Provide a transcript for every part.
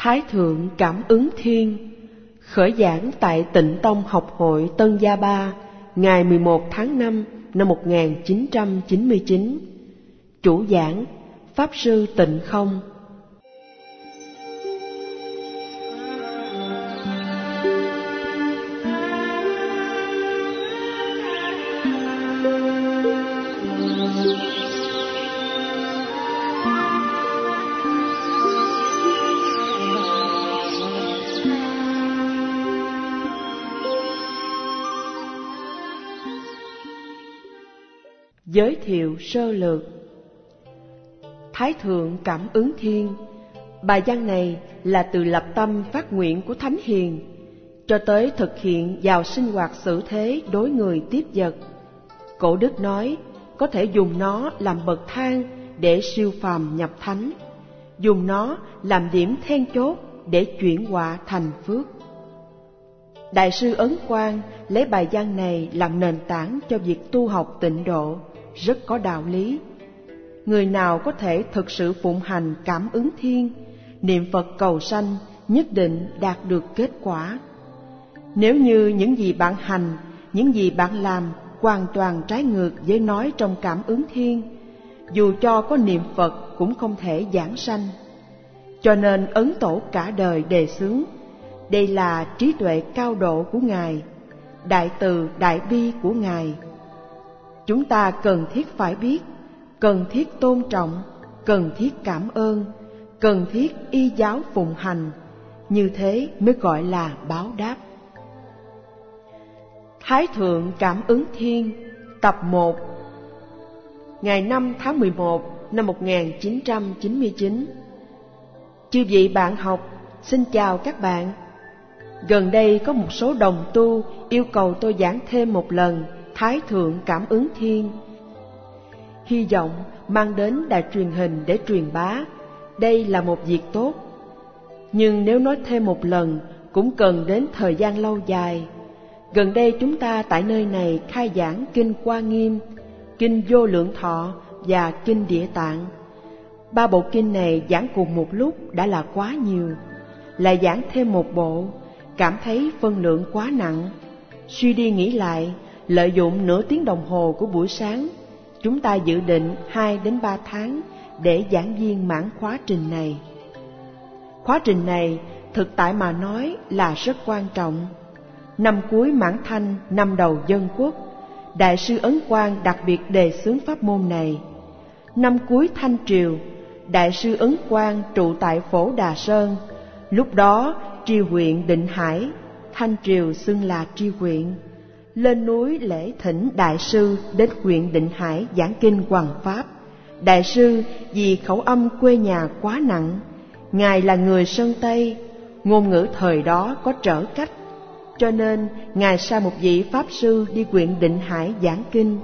Thái Thượng Cảm Ứng Thiên khởi giảng tại Tịnh Tông Học hội Tân Gia Ba ngày 11 tháng 5 năm 1999. Chủ giảng Pháp Sư Tịnh Không. Giới thiệu sơ lược. Thái Thượng Cảm Ứng Thiên. Bài văn này là từ lập tâm phát nguyện của Thánh Hiền cho tới thực hiện vào sinh hoạt xử thế đối người tiếp vật. Cổ đức nói có thể dùng nó làm bậc thang để siêu phàm nhập thánh, dùng nó làm điểm then chốt để chuyển họa thành phước. Đại sư Ấn Quang lấy bài văn này làm nền tảng cho việc tu học tịnh độ, rất có đạo lý. Người nào có thể thực sự phụng hành cảm ứng thiên, niệm Phật cầu sanh, nhất định đạt được kết quả. Nếu như những gì bạn hành, những gì bạn làm hoàn toàn trái ngược với nói trong cảm ứng thiên, dù cho có niệm Phật cũng không thể giảng sanh. Cho nên Ấn Tổ cả đời đề xướng, đây là trí tuệ cao độ của Ngài, đại từ đại bi của Ngài. Chúng ta cần thiết phải biết, cần thiết tôn trọng, cần thiết cảm ơn, cần thiết y giáo phụng hành, như thế mới gọi là báo đáp. Thái Thượng Cảm Ứng Thiên, tập 1. Ngày 5 tháng 11 năm 1999. Chư vị bạn học, xin chào các bạn. Gần đây có một số đồng tu yêu cầu tôi giảng thêm một lần Thái Thượng Cảm Ứng Thiên. Hy vọng mang đến đài truyền hình để truyền bá, đây là một việc tốt. Nhưng nếu nói thêm một lần cũng cần đến thời gian lâu dài. Gần đây chúng ta tại nơi này khai giảng Kinh Hoa Nghiêm, Kinh Vô Lượng Thọ và Kinh Địa Tạng. 3 bộ kinh này giảng cùng một lúc đã là quá nhiều, lại giảng thêm một bộ, cảm thấy phân lượng quá nặng. Suy đi nghĩ lại, lợi dụng nửa tiếng đồng hồ của buổi sáng, chúng ta dự định 2 đến 3 tháng để giảng viên mãn khóa trình này. Khóa trình này thực tại mà nói là rất quan trọng. Năm cuối Mãn Thanh, năm đầu Dân Quốc, Đại sư Ấn Quang đặc biệt đề xướng pháp môn này. Năm cuối Thanh Triều, Đại sư Ấn Quang trụ tại Phổ Đà Sơn, lúc đó tri huyện Định Hải, Thanh Triều xưng là tri huyện, lên núi lễ thỉnh đại sư đến huyện Định Hải giảng kinh hoằng pháp. Đại sư vì khẩu âm quê nhà quá nặng, ngài là người Sơn Tây, ngôn ngữ thời đó có trở cách, cho nên ngài sai một vị pháp sư đi huyện Định Hải giảng kinh.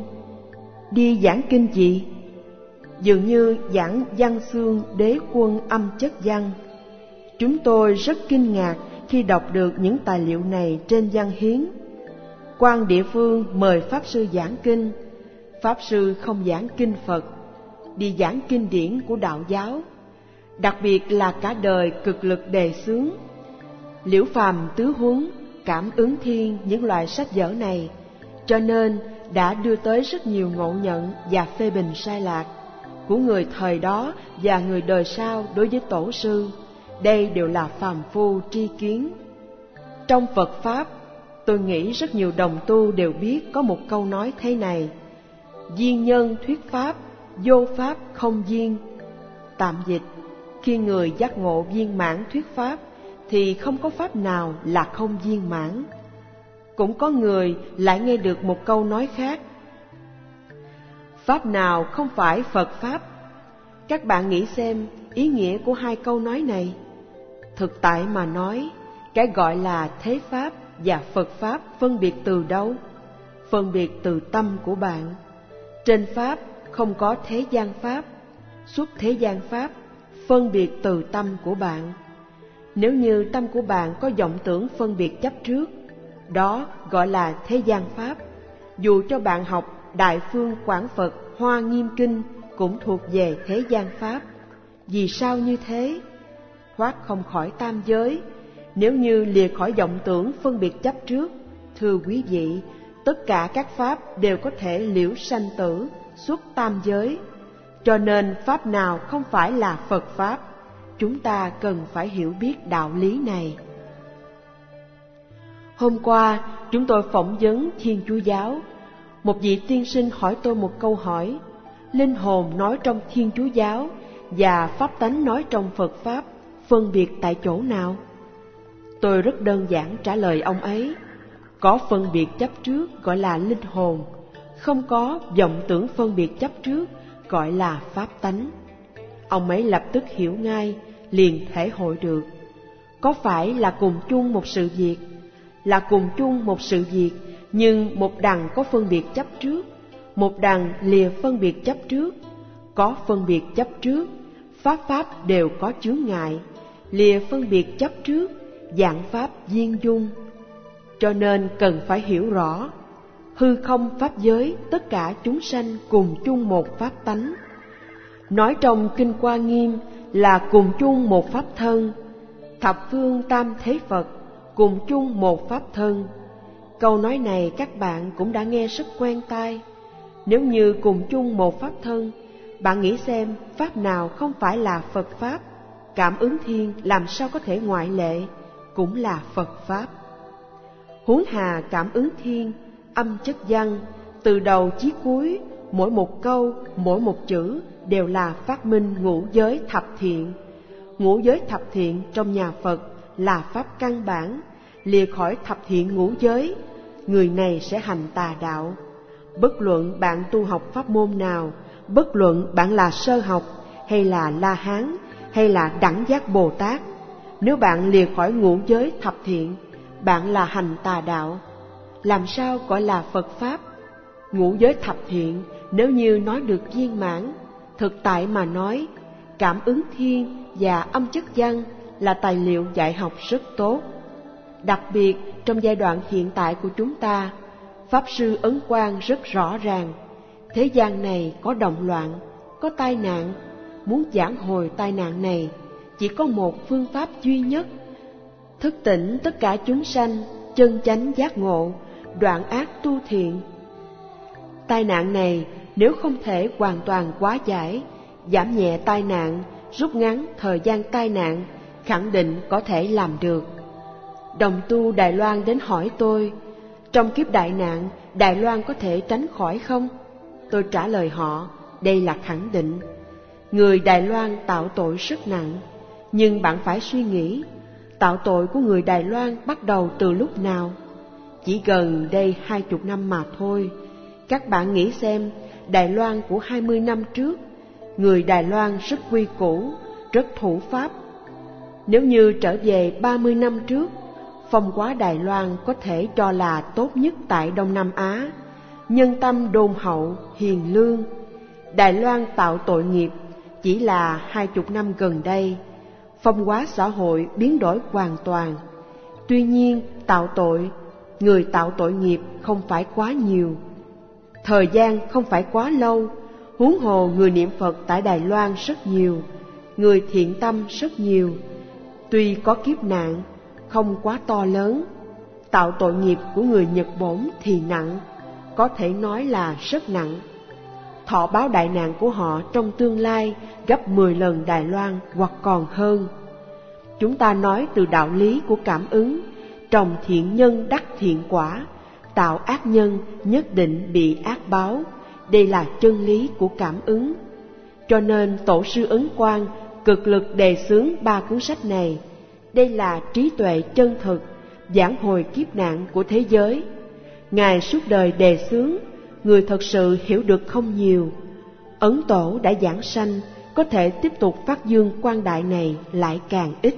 Đi giảng kinh gì? Dường như giảng văn xương đế quân âm chất văn. Chúng tôi rất kinh ngạc khi đọc được những tài liệu này trên văn hiến. Quan địa phương mời pháp sư giảng kinh, pháp sư không giảng kinh Phật, đi giảng kinh điển của đạo giáo, đặc biệt là cả đời cực lực đề xướng Liễu Phàm Tứ Huấn, Cảm Ứng Thiên, những loại sách vở này, cho nên đã đưa tới rất nhiều ngộ nhận và phê bình sai lạc của người thời đó và người đời sau đối với tổ sư. Đây đều là phàm phu tri kiến. Trong Phật Pháp, tôi nghĩ rất nhiều đồng tu đều biết có một câu nói thế này: duyên nhân thuyết Pháp, vô Pháp không duyên. Tạm dịch, khi người giác ngộ viên mãn thuyết Pháp thì không có Pháp nào là không viên mãn. Cũng có người lại nghe được một câu nói khác: Pháp nào không phải Phật Pháp. Các bạn nghĩ xem ý nghĩa của hai câu nói này. Thực tại mà nói, cái gọi là thế Pháp và Phật Pháp phân biệt từ đâu? Phân biệt từ tâm của bạn. Trên Pháp không có thế gian Pháp, xuất thế gian Pháp, phân biệt từ tâm của bạn. Nếu như tâm của bạn có vọng tưởng phân biệt chấp trước, đó gọi là thế gian Pháp. Dù cho bạn học Đại Phương Quảng Phật Hoa Nghiêm Kinh cũng thuộc về thế gian Pháp. Vì sao như thế? thoát không khỏi tam giới. Nếu như lìa khỏi vọng tưởng phân biệt chấp trước, thưa quý vị, tất cả các pháp đều có thể liễu sanh tử, xuất tam giới. Cho nên pháp nào không phải là Phật pháp, chúng ta cần phải hiểu biết đạo lý này. Hôm qua, chúng tôi phỏng vấn Thiên Chúa giáo. Một vị tiên sinh hỏi tôi một câu hỏi: linh hồn nói trong Thiên Chúa giáo và pháp tánh nói trong Phật pháp phân biệt tại chỗ nào? Tôi rất đơn giản trả lời ông ấy: có phân biệt chấp trước gọi là linh hồn, không có vọng tưởng phân biệt chấp trước gọi là pháp tánh. Ông ấy lập tức hiểu ngay, liền thể hội được. Có phải là cùng chung một sự việc? Là cùng chung một sự việc, nhưng một đằng có phân biệt chấp trước, một đằng lìa phân biệt chấp trước. Có phân biệt chấp trước, pháp đều có chướng ngại. Lìa phân biệt chấp trước, dạng pháp viên dung. Cho nên cần phải hiểu rõ, hư không pháp giới tất cả chúng sanh cùng chung một pháp tánh. Nói trong Kinh Hoa Nghiêm là cùng chung một pháp thân. Thập phương tam thế Phật cùng chung một pháp thân. Câu nói này các bạn cũng đã nghe rất quen tai. Nếu như cùng chung một pháp thân, bạn nghĩ xem pháp nào không phải là Phật pháp? Cảm ứng thiên làm sao có thể ngoại lệ, cũng là Phật pháp. Huống hà cảm ứng thiên, âm chất văn, từ đầu chí cuối, mỗi một câu, mỗi một chữ đều là phát minh ngũ giới thập thiện. Ngũ giới thập thiện trong nhà Phật là pháp căn bản. Lìa khỏi thập thiện ngũ giới, người này sẽ hành tà đạo. Bất luận bạn tu học pháp môn nào, bất luận bạn là sơ học hay là La Hán hay là Đẳng Giác Bồ Tát, nếu bạn lìa khỏi ngũ giới thập thiện, bạn là hành tà đạo. Làm sao gọi là Phật pháp? Ngũ giới thập thiện nếu như nói được viên mãn, thực tại mà nói, cảm ứng thiên và âm chất văn là tài liệu dạy học rất tốt. Đặc biệt trong giai đoạn hiện tại của chúng ta, Pháp Sư Ấn Quang rất rõ ràng, thế gian này có động loạn, có tai nạn. Muốn vãn hồi tai nạn này, chỉ có một phương pháp duy nhất: thức tỉnh tất cả chúng sanh, chân chánh giác ngộ, đoạn ác tu thiện. Tai nạn này nếu không thể hoàn toàn hóa giải, giảm nhẹ tai nạn, rút ngắn thời gian tai nạn, khẳng định có thể làm được. Đồng tu Đài Loan đến hỏi tôi, trong kiếp đại nạn, Đài Loan có thể tránh khỏi không? Tôi trả lời họ, đây là khẳng định. Người Đài Loan tạo tội rất nặng, nhưng bạn phải suy nghĩ, tạo tội của người Đài Loan bắt đầu từ lúc nào? Chỉ gần đây 20 năm mà thôi. Các bạn nghĩ xem, Đài Loan của 20 năm trước, người Đài Loan rất quy củ, rất thủ pháp. Nếu như trở về 30 năm trước, phong hóa Đài Loan có thể cho là tốt nhất tại Đông Nam Á, nhân tâm đôn hậu, hiền lương. Đài Loan tạo tội nghiệp chỉ là 20 năm gần đây, phong hóa xã hội biến đổi hoàn toàn. Tuy nhiên, người tạo tội nghiệp không phải quá nhiều, thời gian không phải quá lâu. Huống hồ người niệm Phật tại Đài Loan rất nhiều, người thiện tâm rất nhiều. Tuy có kiếp nạn, không quá to lớn. Tạo tội nghiệp của người Nhật Bổn thì nặng, có thể nói là rất nặng. Thọ báo đại nạn của họ trong tương lai gấp 10 lần Đài Loan hoặc còn hơn. Chúng ta nói từ đạo lý của cảm ứng, trồng thiện nhân đắc thiện quả, tạo ác nhân nhất định bị ác báo. Đây là chân lý của cảm ứng. Cho nên Tổ sư Ấn Quang cực lực đề xướng 3 cuốn sách này. Đây là trí tuệ chân thực, vãn hồi kiếp nạn của thế giới. Ngài suốt đời đề xướng, người thật sự hiểu được không nhiều. Ấn Tổ đã giảng sanh, có thể tiếp tục phát dương quang đại này lại càng ít.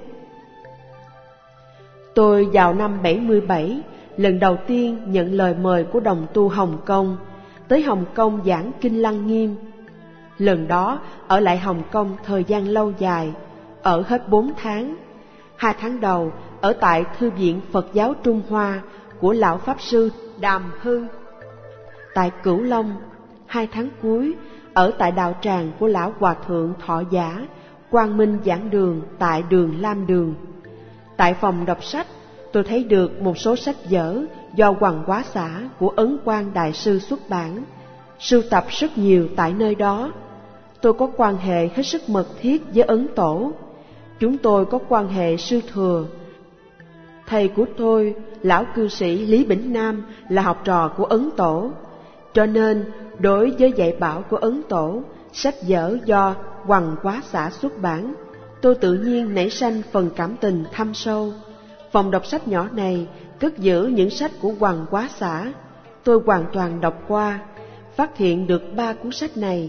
Tôi vào năm 77, lần đầu tiên nhận lời mời của đồng tu Hồng Kông, tới Hồng Kông giảng Kinh Lăng Nghiêm. Lần đó ở lại Hồng Kông thời gian lâu dài, ở hết 4 tháng. 2 tháng đầu ở tại Thư viện Phật giáo Trung Hoa của Lão Pháp Sư Đàm Hư tại Cửu Long. 2 tháng cuối ở tại đạo tràng của Lão Hòa Thượng Thọ Giả, Quang Minh giảng đường tại đường Lam Đường. Tại phòng đọc sách, tôi thấy được một số sách vở do Hoàng Hóa Xã của Ấn Quang Đại Sư xuất bản, sưu tập rất nhiều tại nơi đó. Tôi có quan hệ hết sức mật thiết với Ấn Tổ. Chúng tôi có quan hệ sư thừa. Thầy của tôi, lão cư sĩ Lý Bỉnh Nam, là học trò của Ấn Tổ. Cho nên, đối với dạy bảo của Ấn Tổ, sách vở do Hoàng Hóa Xã xuất bản, tôi tự nhiên nảy sanh phần cảm tình thâm sâu. Phòng đọc sách nhỏ này cất giữ những sách của Hoàng Hóa Xã. Tôi hoàn toàn đọc qua, phát hiện được 3 cuốn sách này: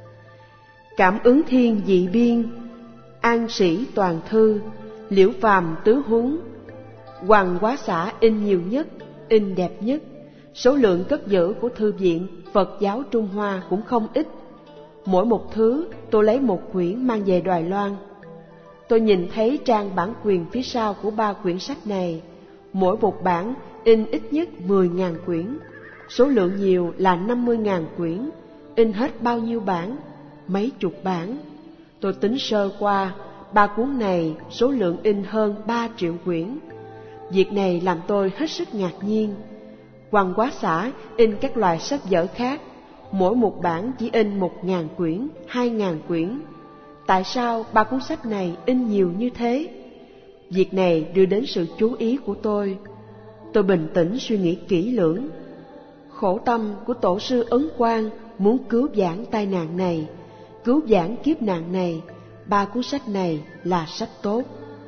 Cảm ứng thiên dị biên, An sĩ toàn thư, Liễu phàm tứ huấn. Hoàng Hóa Xã in nhiều nhất, in đẹp nhất. Số lượng cất giữ của Thư viện Phật giáo Trung Hoa cũng không ít. Mỗi một thứ tôi lấy một quyển mang về Đài Loan. Tôi nhìn thấy trang bản quyền phía sau của 3 quyển sách này. Mỗi một bản in ít nhất 10.000 quyển. Số lượng nhiều là 50.000 quyển. In hết bao nhiêu bản? Mấy chục bản. Tôi tính sơ qua, 3 cuốn này số lượng in hơn 3 triệu quyển. Việc này làm tôi hết sức ngạc nhiên. Hoàng Hóa Xã in các loại sách vở khác, mỗi một bản chỉ in 1.000 quyển, 2.000 quyển. Tại sao 3 cuốn sách này in nhiều như thế? Việc này đưa đến sự chú ý của tôi. Tôi bình tĩnh suy nghĩ kỹ lưỡng. Khổ tâm của tổ sư Ấn Quang muốn cứu vãn tai nạn này, cứu vãn kiếp nạn này. 3 cuốn sách này là sách tốt.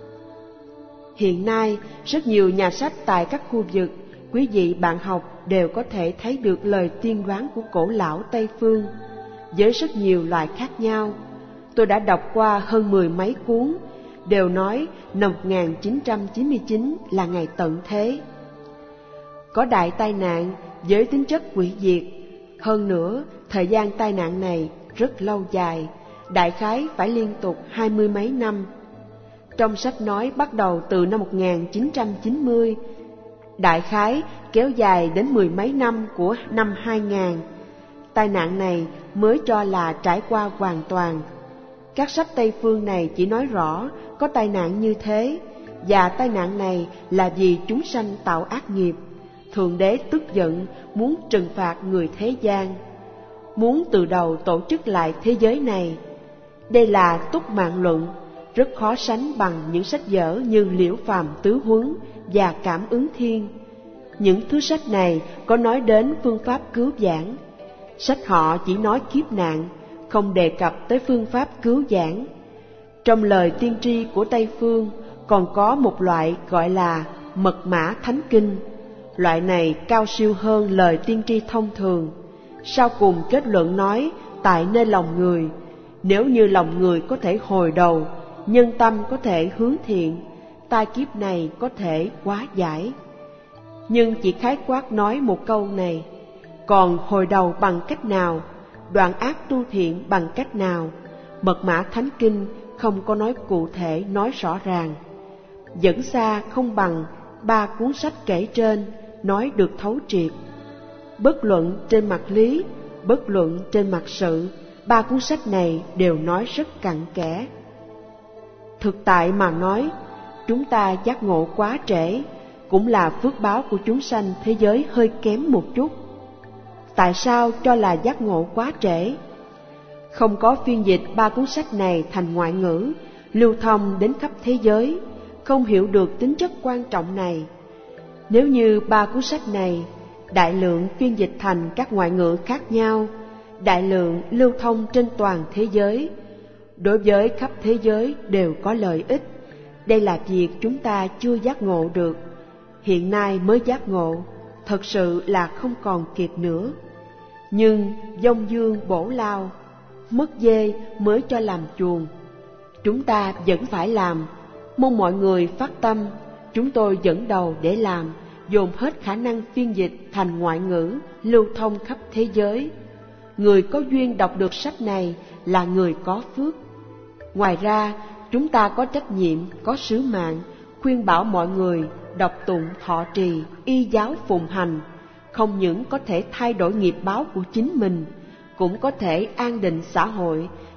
Hiện nay, rất nhiều nhà sách tại các khu vực, quý vị bạn học đều có thể thấy được lời tiên đoán của cổ lão Tây Phương, với rất nhiều loại khác nhau. Tôi đã đọc qua hơn 10 mấy cuốn, đều nói năm 1999 là ngày tận thế. Có đại tai nạn với tính chất hủy diệt. Hơn nữa, thời gian tai nạn này rất lâu dài, đại khái phải liên tục 20 mấy năm. Trong sách nói bắt đầu từ năm 1990, đại khái kéo dài đến 10 mấy năm của năm 2000. Tai nạn này mới cho là trải qua hoàn toàn. Các sách Tây Phương này chỉ nói rõ có tai nạn như thế, và tai nạn này là vì chúng sanh tạo ác nghiệp. Thượng Đế tức giận muốn trừng phạt người thế gian, muốn từ đầu tổ chức lại thế giới này. Đây là Túc Mạng Luận, rất khó sánh bằng những sách vở như Liễu phàm tứ huấn và Cảm ứng thiên. Những thứ sách này có nói đến phương pháp cứu vãn. Sách họ chỉ nói kiếp nạn, không đề cập tới phương pháp cứu vãn. Trong lời tiên tri của Tây Phương còn có một loại gọi là Mật Mã Thánh Kinh. Loại này cao siêu hơn lời tiên tri thông thường. Sau cùng kết luận nói tại nơi lòng người, nếu như lòng người có thể hồi đầu, nhân tâm có thể hướng thiện, tai kiếp này có thể hóa giải. Nhưng chỉ khái quát nói một câu này. Còn hồi đầu bằng cách nào, đoạn ác tu thiện bằng cách nào, Mật Mã Thánh Kinh không có nói cụ thể, nói rõ ràng. Vẫn xa không bằng 3 cuốn sách kể trên nói được thấu triệt. Bất luận trên mặt lý, bất luận trên mặt sự, 3 cuốn sách này đều nói rất cặn kẽ. Thực tại mà nói, chúng ta giác ngộ quá trễ, cũng là phước báo của chúng sanh thế giới hơi kém một chút. Tại sao cho là giác ngộ quá trễ? Không có phiên dịch 3 cuốn sách này thành ngoại ngữ, lưu thông đến khắp thế giới, không hiểu được tính chất quan trọng này. Nếu như 3 cuốn sách này đại lượng phiên dịch thành các ngoại ngữ khác nhau, đại lượng lưu thông trên toàn thế giới, đối với khắp thế giới đều có lợi ích. Đây là việc chúng ta chưa giác ngộ được, hiện nay mới giác ngộ, thật sự là không còn kịp nữa. Nhưng dông dương bổ lao, mất dê mới cho làm chuồng. Chúng ta vẫn phải làm, mong mọi người phát tâm. Chúng tôi dẫn đầu để làm, dồn hết khả năng phiên dịch thành ngoại ngữ, lưu thông khắp thế giới. Người có duyên đọc được sách này là người có phước. Ngoài ra, chúng ta có trách nhiệm, có sứ mạng khuyên bảo mọi người đọc tụng thọ trì, y giáo phụng hành, không những có thể thay đổi nghiệp báo của chính mình, cũng có thể an định xã hội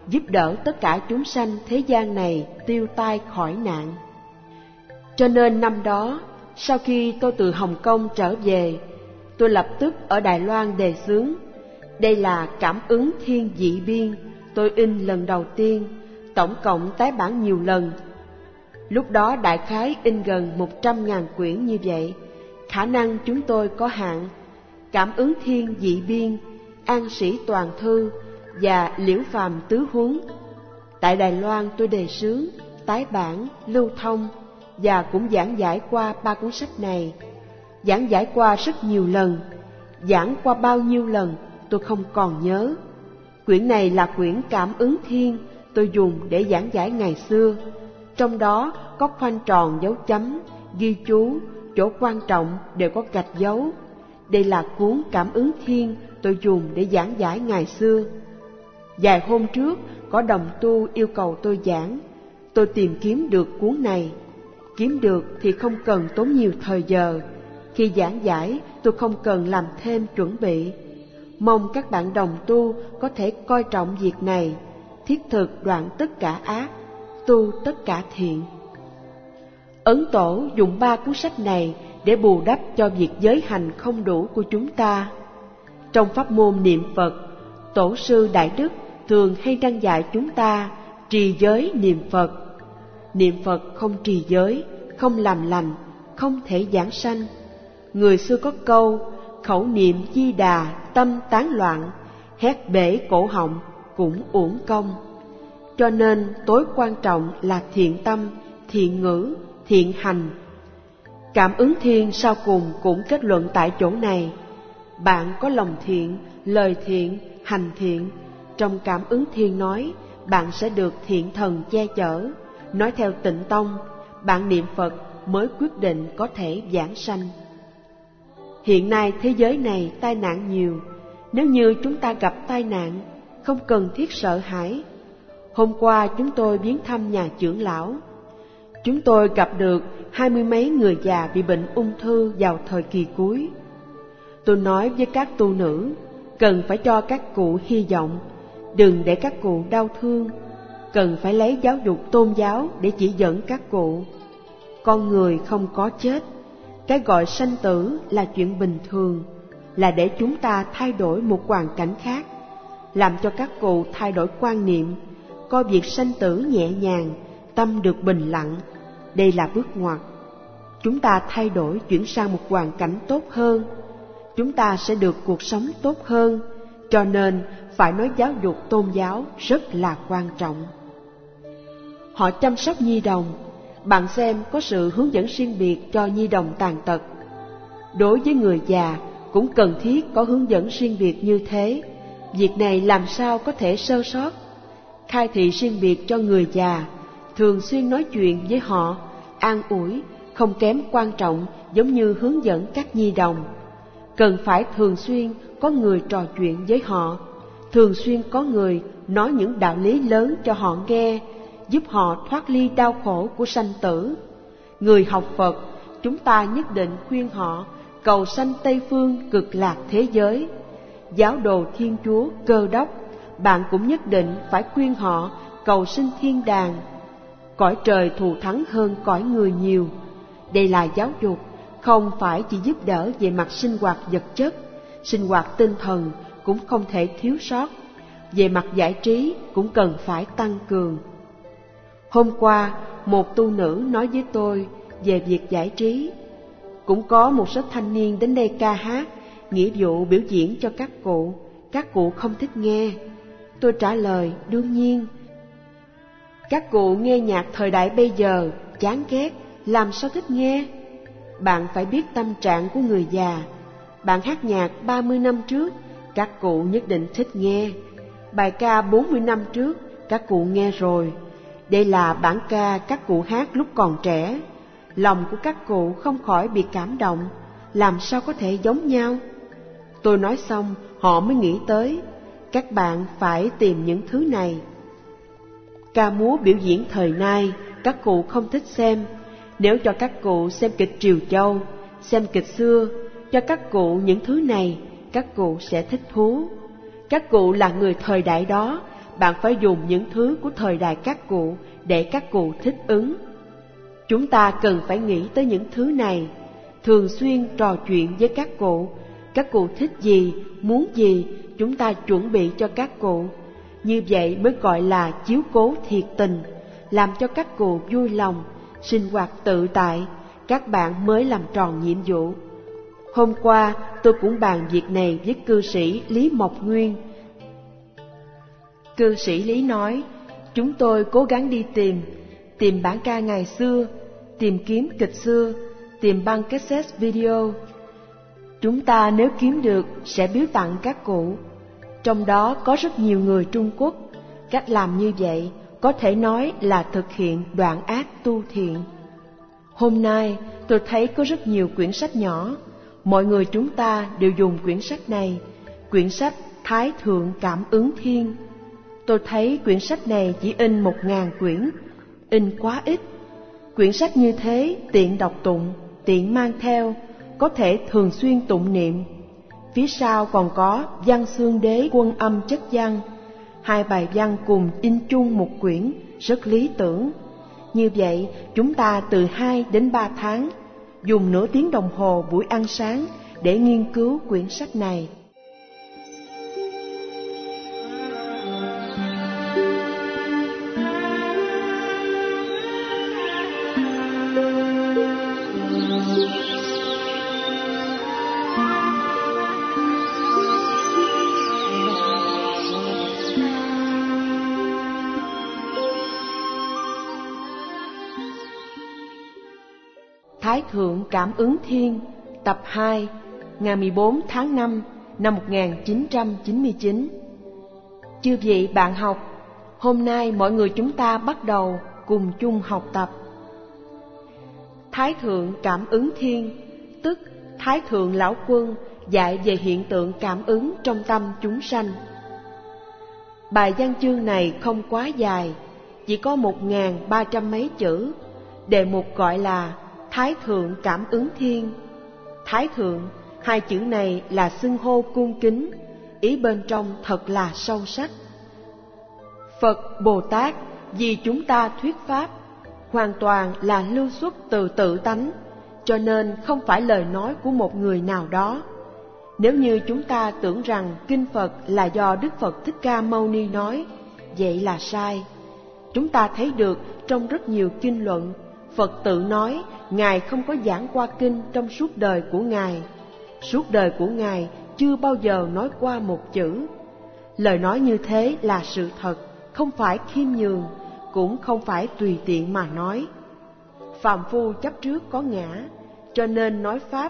giúp đỡ tất cả chúng sanh thế gian này tiêu tai khỏi nạn. Cho nên năm đó, sau khi tôi từ Hồng Kông trở về, tôi lập tức ở Đài Loan đề xướng. Đây là Cảm ứng Thiên Dị Biên, tôi in lần đầu tiên, tổng cộng tái bản nhiều lần. Lúc đó đại khái in gần 100.000 quyển như vậy, khả năng chúng tôi có hạn. Cảm ứng Thiên Dị Biên, An Sĩ Toàn Thư và Liễu Phàm Tứ Huấn. Tại Đài Loan tôi đề xướng, tái bản, lưu thông và cũng giảng giải qua 3 cuốn sách này. Giảng giải qua rất nhiều lần, giảng qua bao nhiêu lần tôi không còn nhớ. Quyển này là quyển Cảm ứng Thiên tôi dùng để giảng giải ngày xưa. Trong đó có khoanh tròn dấu chấm, ghi chú, chỗ quan trọng đều có gạch dấu. Đây là cuốn Cảm ứng Thiên tôi dùng để giảng giải ngày xưa. Vài hôm trước có đồng tu yêu cầu tôi giảng, tôi tìm kiếm được cuốn này. Kiếm được thì không cần tốn nhiều thời giờ. Khi giảng giải tôi không cần làm thêm chuẩn bị. Mong các bạn đồng tu có thể coi trọng việc này, thiết thực đoạn tất cả ác, tu tất cả thiện. Ấn Tổ dùng 3 cuốn sách này để bù đắp cho việc giới hành không đủ của chúng ta. Trong pháp môn niệm Phật, Tổ sư Đại Đức thường hay răn dạy chúng ta trì giới niệm Phật. Niệm Phật không trì giới, không làm lành, không thể giảng sanh. Người xưa có câu, khẩu niệm Di Đà tâm tán loạn, hét bể cổ họng cũng uổng công. Cho nên tối quan trọng là thiện tâm, thiện ngữ, thiện hành. Cảm ứng Thiên sau cùng cũng kết luận tại chỗ này. Bạn có lòng thiện, lời thiện, hành thiện. Trong Cảm ứng Thiên nói, bạn sẽ được thiện thần che chở. Nói theo Tịnh Tông, bạn niệm Phật mới quyết định có thể giảng sanh. Hiện nay thế giới này tai nạn nhiều. Nếu như chúng ta gặp tai nạn, không cần thiết sợ hãi. Hôm qua chúng tôi viếng thăm nhà trưởng lão. Chúng tôi gặp được 20 mấy người già bị bệnh ung thư vào thời kỳ cuối. Tôi nói với các tu nữ, cần phải cho các cụ hy vọng, đừng để các cụ đau thương. Cần phải lấy giáo dục tôn giáo để chỉ dẫn các cụ. Con người không có chết. Cái gọi sanh tử là chuyện bình thường, là để chúng ta thay đổi một hoàn cảnh khác, làm cho các cụ thay đổi quan niệm, coi việc sanh tử nhẹ nhàng, tâm được bình lặng. Đây là bước ngoặt. Chúng ta thay đổi chuyển sang một hoàn cảnh tốt hơn, chúng ta sẽ được cuộc sống tốt hơn. Cho nên phải nói giáo dục tôn giáo rất là quan trọng. Họ chăm sóc nhi đồng. Bạn xem có sự hướng dẫn riêng biệt cho nhi đồng tàn tật. Đối với người già cũng cần thiết có hướng dẫn riêng biệt như thế. Việc này làm sao có thể sơ sót. Khai thị riêng biệt cho người già, thường xuyên nói chuyện với họ, an ủi, không kém quan trọng giống như hướng dẫn các nhi đồng. Cần phải thường xuyên có người trò chuyện với họ, thường xuyên có người nói những đạo lý lớn cho họ nghe, giúp họ thoát ly đau khổ của sanh tử. Người học Phật, chúng ta nhất định khuyên họ cầu sanh Tây Phương Cực Lạc thế giới. Giáo đồ Thiên Chúa Cơ Đốc, bạn cũng nhất định phải khuyên họ cầu sinh thiên đàng. Cõi trời thù thắng hơn cõi người nhiều. Đây là giáo dục, không phải chỉ giúp đỡ về mặt sinh hoạt vật chất, sinh hoạt tinh thần cũng không thể thiếu sót. Về mặt giải trí cũng cần phải tăng cường. Hôm qua, một tu nữ nói với tôi về việc giải trí. Cũng có một số thanh niên đến đây ca hát, nghĩa vụ biểu diễn cho các cụ không thích nghe. Tôi trả lời, đương nhiên. Các cụ nghe nhạc thời đại bây giờ, chán ghét, làm sao thích nghe? Bạn phải biết tâm trạng của người già. Bạn hát nhạc 30 năm trước, các cụ nhất định thích nghe. Bài ca 40 năm trước, các cụ nghe rồi. Đây là bản ca các cụ hát lúc còn trẻ. Lòng của các cụ không khỏi bị cảm động, làm sao có thể giống nhau? Tôi nói xong, họ mới nghĩ tới, các bạn phải tìm những thứ này. Ca múa biểu diễn thời nay, các cụ không thích xem. Nếu cho các cụ xem kịch Triều Châu, xem kịch xưa, cho các cụ những thứ này, các cụ sẽ thích thú. Các cụ là người thời đại đó, bạn phải dùng những thứ của thời đại các cụ để các cụ thích ứng. Chúng ta cần phải nghĩ tới những thứ này, thường xuyên trò chuyện với các cụ. Các cụ thích gì, muốn gì, chúng ta chuẩn bị cho các cụ. Như vậy mới gọi là chiếu cố thiệt tình, làm cho các cụ vui lòng, sinh hoạt tự tại, các bạn mới làm tròn nhiệm vụ. Hôm qua tôi cũng bàn việc này với cư sĩ Lý Mộc Nguyên. Cư sĩ Lý nói, chúng tôi cố gắng đi tìm bản ca ngày xưa, tìm kiếm kịch xưa, tìm băng cassette video. Chúng ta nếu kiếm được sẽ biếu tặng các cụ. Trong đó có rất nhiều người Trung Quốc. Cách làm như vậy có thể nói là thực hiện đoạn ác tu thiện. Hôm nay tôi thấy có rất nhiều quyển sách nhỏ. Mọi người chúng ta đều dùng quyển sách này, quyển sách Thái Thượng Cảm Ứng Thiên. Tôi thấy quyển sách này chỉ in 1000 quyển, in quá ít. Quyển sách như thế tiện đọc tụng, tiện mang theo, có thể thường xuyên tụng niệm. Phía sau còn có Văn Xương Đế Quân Âm Chất Văn, 2 bài văn cùng in chung một quyển, rất lý tưởng. Như vậy chúng ta từ 2 đến 3 tháng dùng nửa tiếng đồng hồ buổi ăn sáng để nghiên cứu quyển sách này. Thái Thượng Cảm Ứng Thiên, tập 2, ngày 14 tháng 5 năm 1999. Chư vị bạn học, hôm nay mọi người chúng ta bắt đầu cùng chung học tập. Thái Thượng Cảm Ứng Thiên, tức Thái Thượng Lão Quân dạy về hiện tượng cảm ứng trong tâm chúng sanh. Bài văn chương này không quá dài, chỉ có 1300 mấy chữ. Đề mục gọi là Thái Thượng Cảm Ứng Thiên. Thái Thượng, 2 chữ này là xưng hô cung kính, ý bên trong thật là sâu sắc. Phật Bồ Tát vì chúng ta thuyết pháp hoàn toàn là lưu xuất từ tự tánh, cho nên không phải lời nói của một người nào đó. Nếu như chúng ta tưởng rằng kinh Phật là do Đức Phật Thích Ca Mâu Ni nói, vậy là sai. Chúng ta thấy được trong rất nhiều kinh luận, Phật tự nói Ngài không có giảng qua kinh trong suốt đời của Ngài. Suốt đời của Ngài chưa bao giờ nói qua một chữ. Lời nói như thế là sự thật, không phải khiêm nhường, cũng không phải tùy tiện mà nói. Phàm phu chấp trước có ngã, cho nên nói pháp.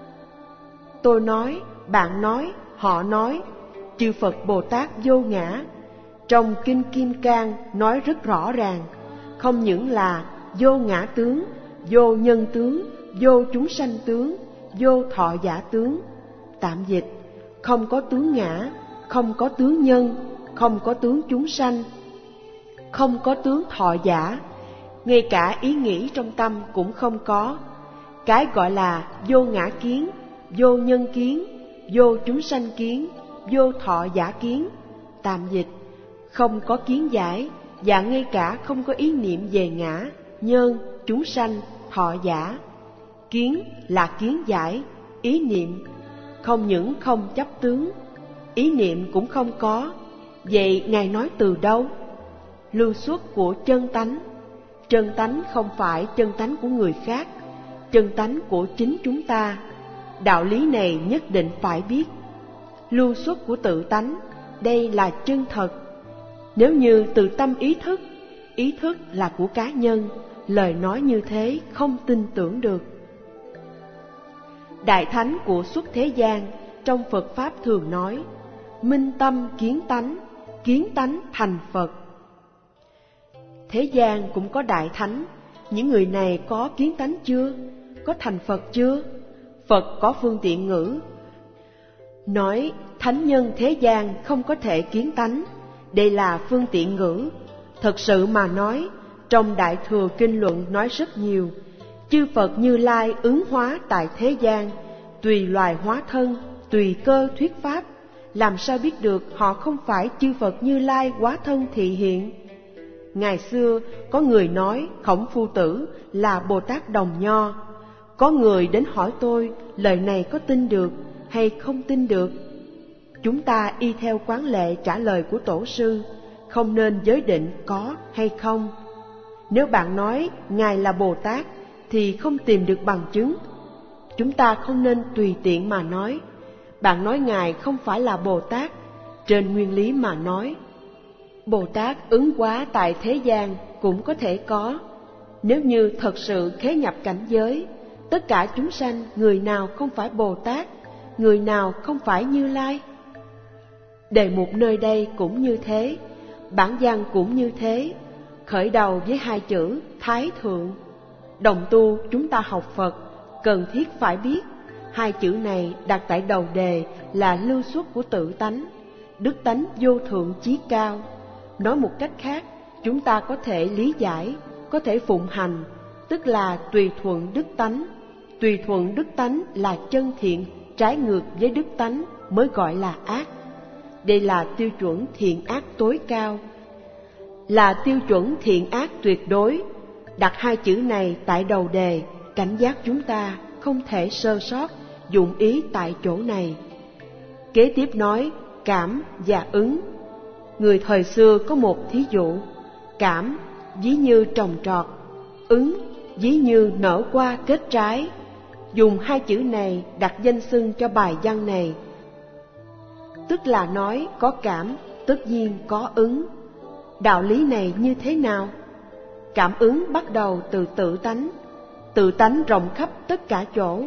Tôi nói, bạn nói, họ nói, chư Phật Bồ Tát vô ngã. Trong Kinh Kim Cang nói rất rõ ràng, không những là vô ngã tướng, vô nhân tướng, vô chúng sanh tướng, vô thọ giả tướng. Tạm dịch, không có tướng ngã, không có tướng nhân, không có tướng chúng sanh, không có tướng thọ giả, ngay cả ý nghĩ trong tâm cũng không có. Cái gọi là vô ngã kiến, vô nhân kiến, vô chúng sanh kiến, vô thọ giả kiến. Tạm dịch, không có kiến giải, và ngay cả không có ý niệm về ngã, nhân, chúng sanh, thọ giả. Kiến là kiến giải, ý niệm. Không những không chấp tướng, ý niệm cũng không có. Vậy Ngài nói từ đâu? Lưu xuất của chân tánh. Chân tánh không phải chân tánh của người khác, chân tánh của chính chúng ta. Đạo lý này nhất định phải biết. Lưu xuất của tự tánh, đây là chân thật. Nếu như từ tâm ý thức là của cá nhân, lời nói như thế không tin tưởng được. Đại thánh của xuất thế gian trong Phật Pháp thường nói, minh tâm kiến tánh thành Phật. Thế gian cũng có đại thánh, những người này có kiến tánh chưa? Có thành Phật chưa? Phật có phương tiện ngữ nói thánh nhân thế gian không có thể kiến tánh, đây là phương tiện ngữ. Thật sự mà nói, trong Đại Thừa Kinh Luận nói rất nhiều, chư Phật Như Lai ứng hóa tại thế gian, tùy loài hóa thân, tùy cơ thuyết pháp, làm sao biết được họ không phải chư Phật Như Lai hóa thân thị hiện? Ngày xưa có người nói Khổng Phu Tử là Bồ Tát Đồng Nho. Có người đến hỏi tôi lời này có tin được hay không tin được. Chúng ta y theo quán lệ trả lời của tổ sư, không nên giới định có hay không. Nếu bạn nói Ngài là Bồ Tát thì không tìm được bằng chứng. Chúng ta không nên tùy tiện mà nói. Bạn nói Ngài không phải là Bồ Tát, trên nguyên lý mà nói. Bồ Tát ứng hóa tại thế gian cũng có thể có. Nếu như thật sự khế nhập cảnh giới, tất cả chúng sanh người nào không phải Bồ Tát, người nào không phải Như Lai? Đề mục nơi đây cũng như thế, bản văn cũng như thế, khởi đầu với hai chữ Thái Thượng. Đồng tu chúng ta học Phật, cần thiết phải biết, hai chữ này đặt tại đầu đề là lưu xuất của tự tánh, đức tánh vô thượng chí cao. Nói một cách khác, chúng ta có thể lý giải, có thể phụng hành, tức là tùy thuận đức tánh. Tùy thuận đức tánh là chân thiện, trái ngược với đức tánh mới gọi là ác. Đây là tiêu chuẩn thiện ác tối cao, là tiêu chuẩn thiện ác tuyệt đối. Đặt hai chữ này tại đầu đề, cảnh giác chúng ta không thể sơ sót, dụng ý tại chỗ này. Kế tiếp nói cảm và ứng. Người thời xưa có một thí dụ, cảm ví như trồng trọt, ứng ví như nở hoa kết trái. Dùng hai chữ này đặt danh xưng cho bài văn này, tức là nói có cảm, tất nhiên có ứng. Đạo lý này như thế nào? Cảm ứng bắt đầu từ tự tánh rộng khắp tất cả chỗ,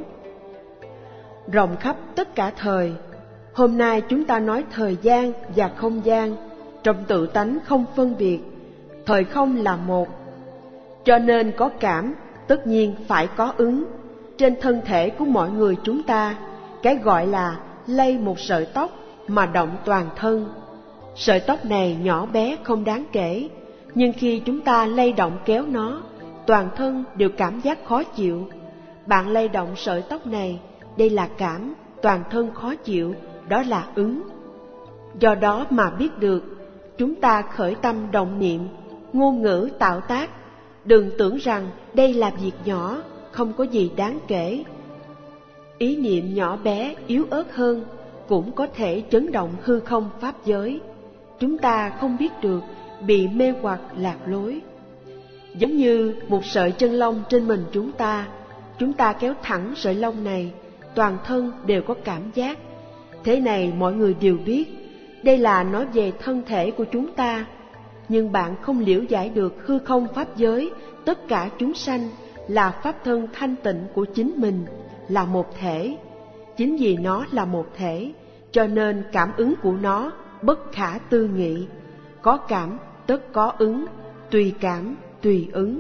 rộng khắp tất cả thời. Hôm nay chúng ta nói thời gian và không gian, trong tự tánh không phân biệt, thời không là một. Cho nên có cảm, tất nhiên phải có ứng. Trên thân thể của mọi người chúng ta, cái gọi là lay một sợi tóc mà động toàn thân. Sợi tóc này nhỏ bé không đáng kể, nhưng khi chúng ta lay động kéo nó, toàn thân đều cảm giác khó chịu. Bạn lay động sợi tóc này, đây là cảm, toàn thân khó chịu, đó là ứng. Do đó mà biết được, chúng ta khởi tâm động niệm, ngôn ngữ tạo tác, đừng tưởng rằng đây là việc nhỏ, không có gì đáng kể. Ý niệm nhỏ bé, yếu ớt hơn cũng có thể chấn động hư không pháp giới. Chúng ta không biết được, bị mê hoặc lạc lối. Giống như một sợi chân lông trên mình chúng ta kéo thẳng sợi lông này, toàn thân đều có cảm giác. Thế này mọi người đều biết, đây là nói về thân thể của chúng ta. Nhưng bạn không liễu giải được hư không pháp giới, tất cả chúng sanh là pháp thân thanh tịnh của chính mình, là một thể. Chính vì nó là một thể, cho nên cảm ứng của nó bất khả tư nghị. Có cảm tất có ứng, tùy cảm tùy ứng.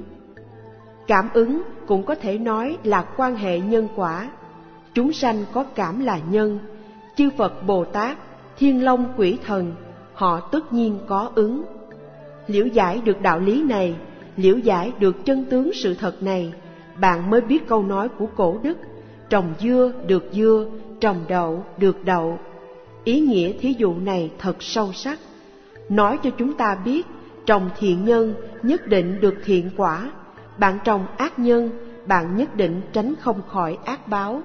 Cảm ứng cũng có thể nói là quan hệ nhân quả. Chúng sanh có cảm là nhân, chư Phật Bồ Tát, Thiên Long Quỷ Thần, họ tất nhiên có ứng. Liễu giải được đạo lý này, liễu giải được chân tướng sự thật này, bạn mới biết câu nói của cổ đức: trồng dưa được dưa, trồng đậu được đậu. Ý nghĩa thí dụ này thật sâu sắc, nói cho chúng ta biết trồng thiện nhân nhất định được thiện quả, bạn trồng ác nhân, bạn nhất định tránh không khỏi ác báo.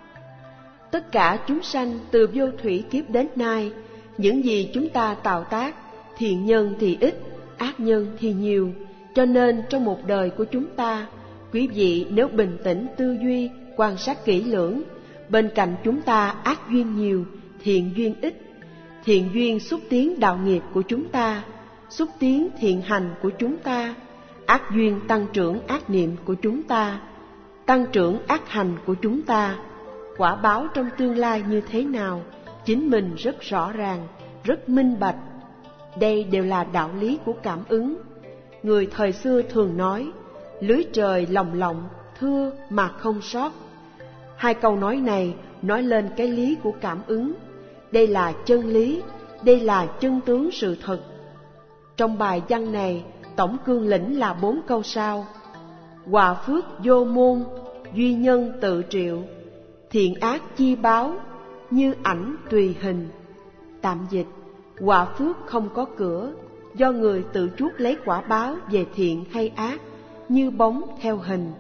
Tất cả chúng sanh từ vô thủy kiếp đến nay, những gì chúng ta tạo tác, thiện nhân thì ít, ác nhân thì nhiều. Cho nên trong một đời của chúng ta, quý vị nếu bình tĩnh tư duy, quan sát kỹ lưỡng, bên cạnh chúng ta ác duyên nhiều, thiện duyên ít. Thiện duyên xúc tiến đạo nghiệp của chúng ta, xúc tiến thiện hành của chúng ta. Ác duyên tăng trưởng ác niệm của chúng ta, tăng trưởng ác hành của chúng ta. Quả báo trong tương lai như thế nào, chính mình rất rõ ràng, rất minh bạch. Đây đều là đạo lý của cảm ứng. Người thời xưa thường nói, lưới trời lồng lộng, thưa mà không sót. Hai câu nói này nói lên cái lý của cảm ứng. Đây là chân lý, đây là chân tướng sự thật. Trong bài văn này, tổng cương lĩnh là 4 câu sau: hòa phước vô môn, duy nhân tự triệu, thiện ác chi báo, như ảnh tùy hình. Tạm dịch: quả phước không có cửa, do người tự chuốc lấy quả báo về thiện hay ác, như bóng theo hình.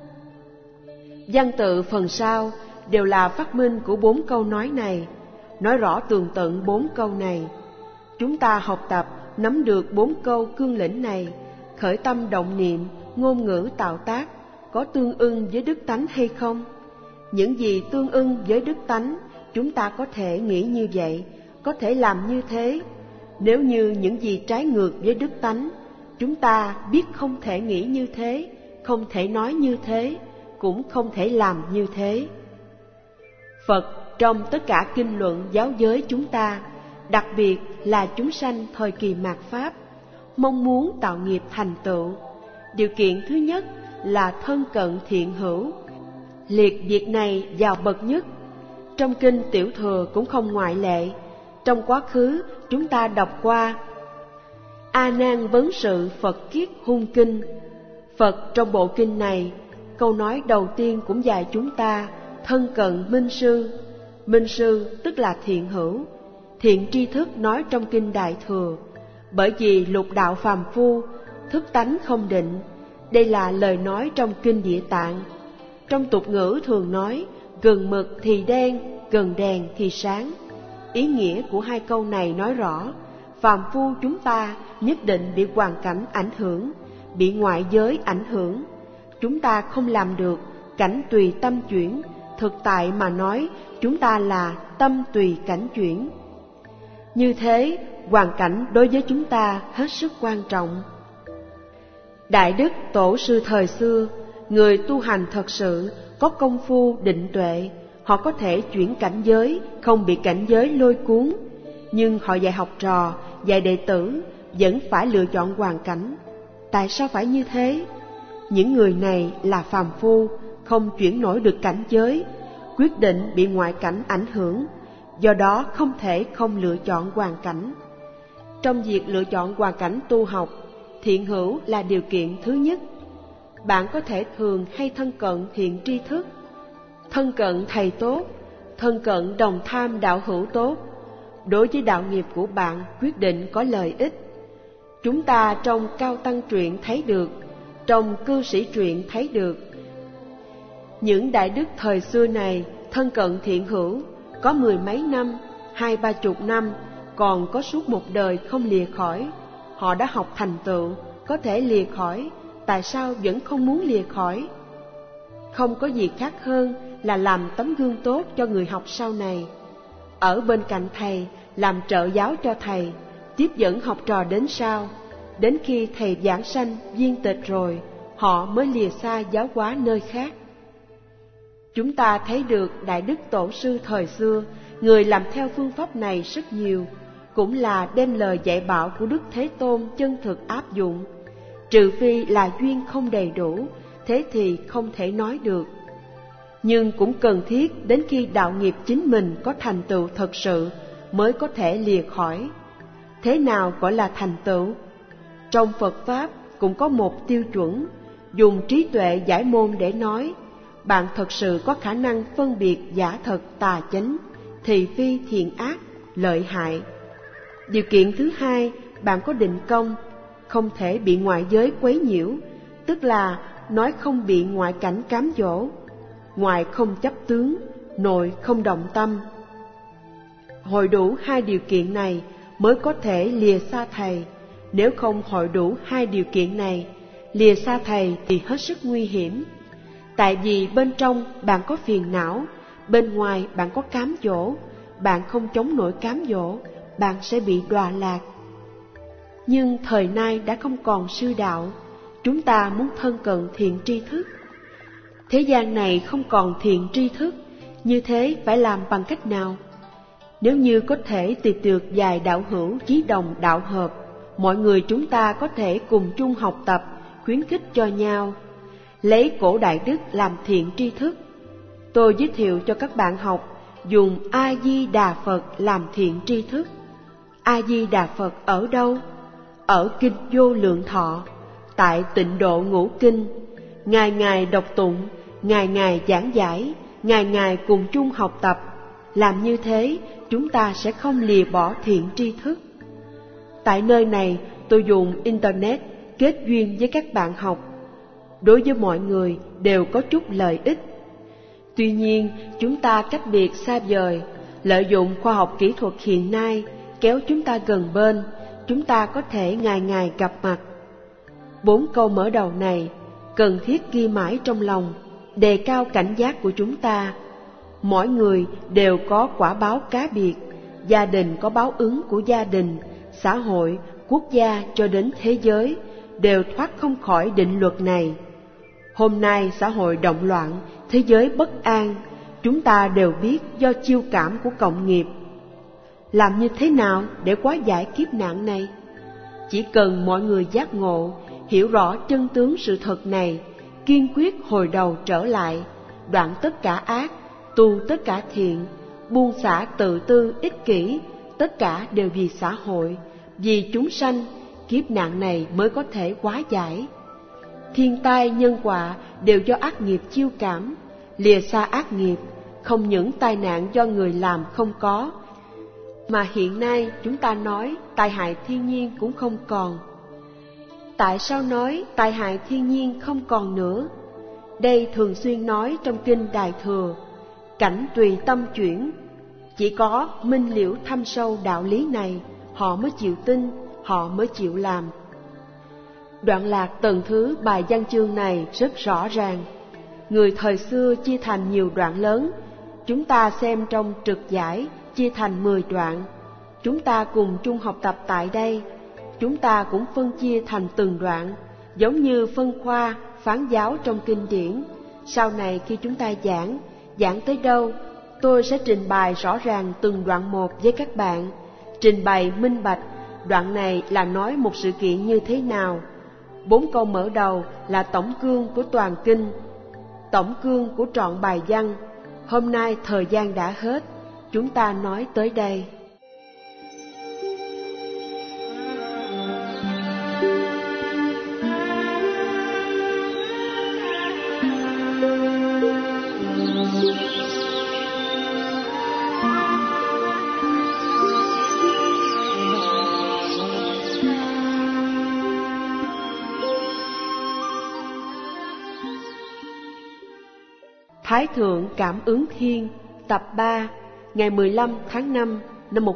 Văn tự phần sau đều là phát minh của 4 câu nói này, nói rõ tường tận 4 câu này. Chúng ta học tập nắm được 4 câu cương lĩnh này, khởi tâm động niệm, ngôn ngữ tạo tác, có tương ưng với đức tánh hay không? Những gì tương ưng với đức tánh, chúng ta có thể nghĩ như vậy, có thể làm như thế. Nếu như những gì trái ngược với đức tánh, chúng ta biết không thể nghĩ như thế, không thể nói như thế, cũng không thể làm như thế. Phật trong tất cả kinh luận giáo giới chúng ta, đặc biệt là chúng sanh thời kỳ mạt Pháp, mong muốn tạo nghiệp thành tựu. Điều kiện thứ nhất là thân cận thiện hữu, liệt việc này vào bậc nhất. Trong kinh Tiểu Thừa cũng không ngoại lệ. Trong quá khứ chúng ta đọc qua A Nan vấn sự Phật kiết hung kinh. Phật trong bộ kinh này, câu nói đầu tiên cũng dạy chúng ta thân cận minh sư. Minh sư tức là thiện hữu, thiện tri thức nói trong kinh Đại Thừa. Bởi vì lục đạo phàm phu, thức tánh không định. Đây là lời nói trong kinh Địa Tạng. Trong tục ngữ thường nói gần mực thì đen, gần đèn thì sáng. Ý nghĩa của hai câu này nói rõ phàm phu chúng ta nhất định bị hoàn cảnh ảnh hưởng, bị ngoại giới ảnh hưởng. Chúng ta không làm được cảnh tùy tâm chuyển. Thực tại mà nói, chúng ta là tâm tùy cảnh chuyển. Như thế, hoàn cảnh đối với chúng ta hết sức quan trọng. Đại đức tổ sư thời xưa, người tu hành thật sự có công phu định tuệ, họ có thể chuyển cảnh giới, không bị cảnh giới lôi cuốn. Nhưng họ dạy học trò, dạy đệ tử vẫn phải lựa chọn hoàn cảnh. Tại sao phải như thế? Những người này là phàm phu, không chuyển nổi được cảnh giới, quyết định bị ngoại cảnh ảnh hưởng, do đó không thể không lựa chọn hoàn cảnh. Trong việc lựa chọn hoàn cảnh tu học, thiện hữu là điều kiện thứ nhất. Bạn có thể thường hay thân cận thiện tri thức, thân cận thầy tốt, thân cận đồng tham đạo hữu tốt. Đối với đạo nghiệp của bạn quyết định có lợi ích. Chúng ta trong Cao Tăng truyện thấy được, trong Cư Sĩ truyện thấy được. Những đại đức thời xưa này thân cận thiện hữu, có 10 mấy năm, 20-30 năm, còn có suốt một đời không lìa khỏi. Họ đã học thành tựu, có thể lìa khỏi, tại sao vẫn không muốn lìa khỏi? Không có gì khác hơn là làm tấm gương tốt cho người học sau này. Ở bên cạnh thầy, làm trợ giáo cho thầy, tiếp dẫn học trò đến sau. Đến khi thầy giảng sanh viên tịch rồi, họ mới lìa xa giáo hóa nơi khác. Chúng ta thấy được đại đức tổ sư thời xưa, người làm theo phương pháp này rất nhiều, cũng là đem lời dạy bảo của Đức Thế Tôn chân thực áp dụng. Trừ phi là duyên không đầy đủ, thế thì không thể nói được. Nhưng cũng cần thiết đến khi đạo nghiệp chính mình có thành tựu thật sự mới có thể lìa khỏi. Thế nào gọi là thành tựu? Trong Phật Pháp cũng có một tiêu chuẩn, dùng trí tuệ giải môn để nói. Bạn thật sự có khả năng phân biệt giả thật tà chánh, thị phi thiện ác, lợi hại. Điều kiện thứ hai, bạn có định công, không thể bị ngoại giới quấy nhiễu, tức là nói không bị ngoại cảnh cám dỗ. Ngoại không chấp tướng, nội không động tâm. Hội đủ hai điều kiện này mới có thể lìa xa thầy. Nếu không hội đủ hai điều kiện này, lìa xa thầy thì hết sức nguy hiểm. Tại vì bên trong bạn có phiền não, bên ngoài bạn có cám dỗ, bạn không chống nổi cám dỗ, bạn sẽ bị đọa lạc. Nhưng thời nay đã không còn sư đạo, chúng ta muốn thân cận thiện tri thức. Thế gian này không còn thiện tri thức, như thế phải làm bằng cách nào? Nếu như có thể tìm được vài đạo hữu chí đồng đạo hợp, mọi người chúng ta có thể cùng chung học tập, khuyến khích cho nhau, lấy cổ đại đức làm thiện tri thức. Tôi giới thiệu cho các bạn học dùng A-di-đà Phật làm thiện tri thức. A-di-đà Phật ở đâu? Ở Kinh Vô Lượng Thọ, tại Tịnh Độ Ngũ Kinh. Ngày ngày đọc tụng, ngày ngày giảng giải, ngày ngày cùng chung học tập. Làm như thế, chúng ta sẽ không lìa bỏ thiện tri thức. Tại nơi này, tôi dùng Internet kết duyên với các bạn học. Đối với mọi người đều có chút lợi ích. Tuy nhiên, chúng ta cách biệt xa vời, lợi dụng khoa học kỹ thuật hiện nay kéo chúng ta gần bên, chúng ta có thể ngày ngày gặp mặt. 4 câu mở đầu này cần thiết ghi mãi trong lòng, đề cao cảnh giác của chúng ta. Mỗi người đều có quả báo cá biệt, gia đình có báo ứng của gia đình, xã hội, quốc gia cho đến thế giới đều thoát không khỏi định luật này. Hôm nay xã hội động loạn, thế giới bất an, chúng ta đều biết do chiêu cảm của cộng nghiệp. Làm như thế nào để hóa giải kiếp nạn này? Chỉ cần mọi người giác ngộ, hiểu rõ chân tướng sự thật này, kiên quyết hồi đầu trở lại, đoạn tất cả ác, tu tất cả thiện, buông xả tự tư ích kỷ, tất cả đều vì xã hội, vì chúng sanh, kiếp nạn này mới có thể hóa giải. Thiên tai nhân họa đều do ác nghiệp chiêu cảm, lìa xa ác nghiệp, không những tai nạn do người làm không có, mà hiện nay chúng ta nói tai hại thiên nhiên cũng không còn. Tại sao nói tai hại thiên nhiên không còn nữa? Đây thường xuyên nói trong kinh Đại Thừa, cảnh tùy tâm chuyển. Chỉ có minh liễu thâm sâu đạo lý này, họ mới chịu tin, họ mới chịu làm. Đoạn lạc tầng thứ bài văn chương này rất rõ ràng. Người thời xưa chia thành nhiều đoạn lớn, chúng ta xem trong trực giải chia thành 10 đoạn. Chúng ta cùng chung học tập tại đây, chúng ta cũng phân chia thành từng đoạn, giống như phân khoa, phán giáo trong kinh điển. Sau này khi chúng ta giảng tới đâu, tôi sẽ trình bày rõ ràng từng đoạn một với các bạn, trình bày minh bạch, đoạn này là nói một sự kiện như thế nào. 4 câu mở đầu là tổng cương của toàn kinh, tổng cương của trọn bài văn. Hôm nay thời gian đã hết, chúng ta nói tới đây. Thái Thượng Cảm Ứng Thiên, tập 3, ngày 15 tháng 5 năm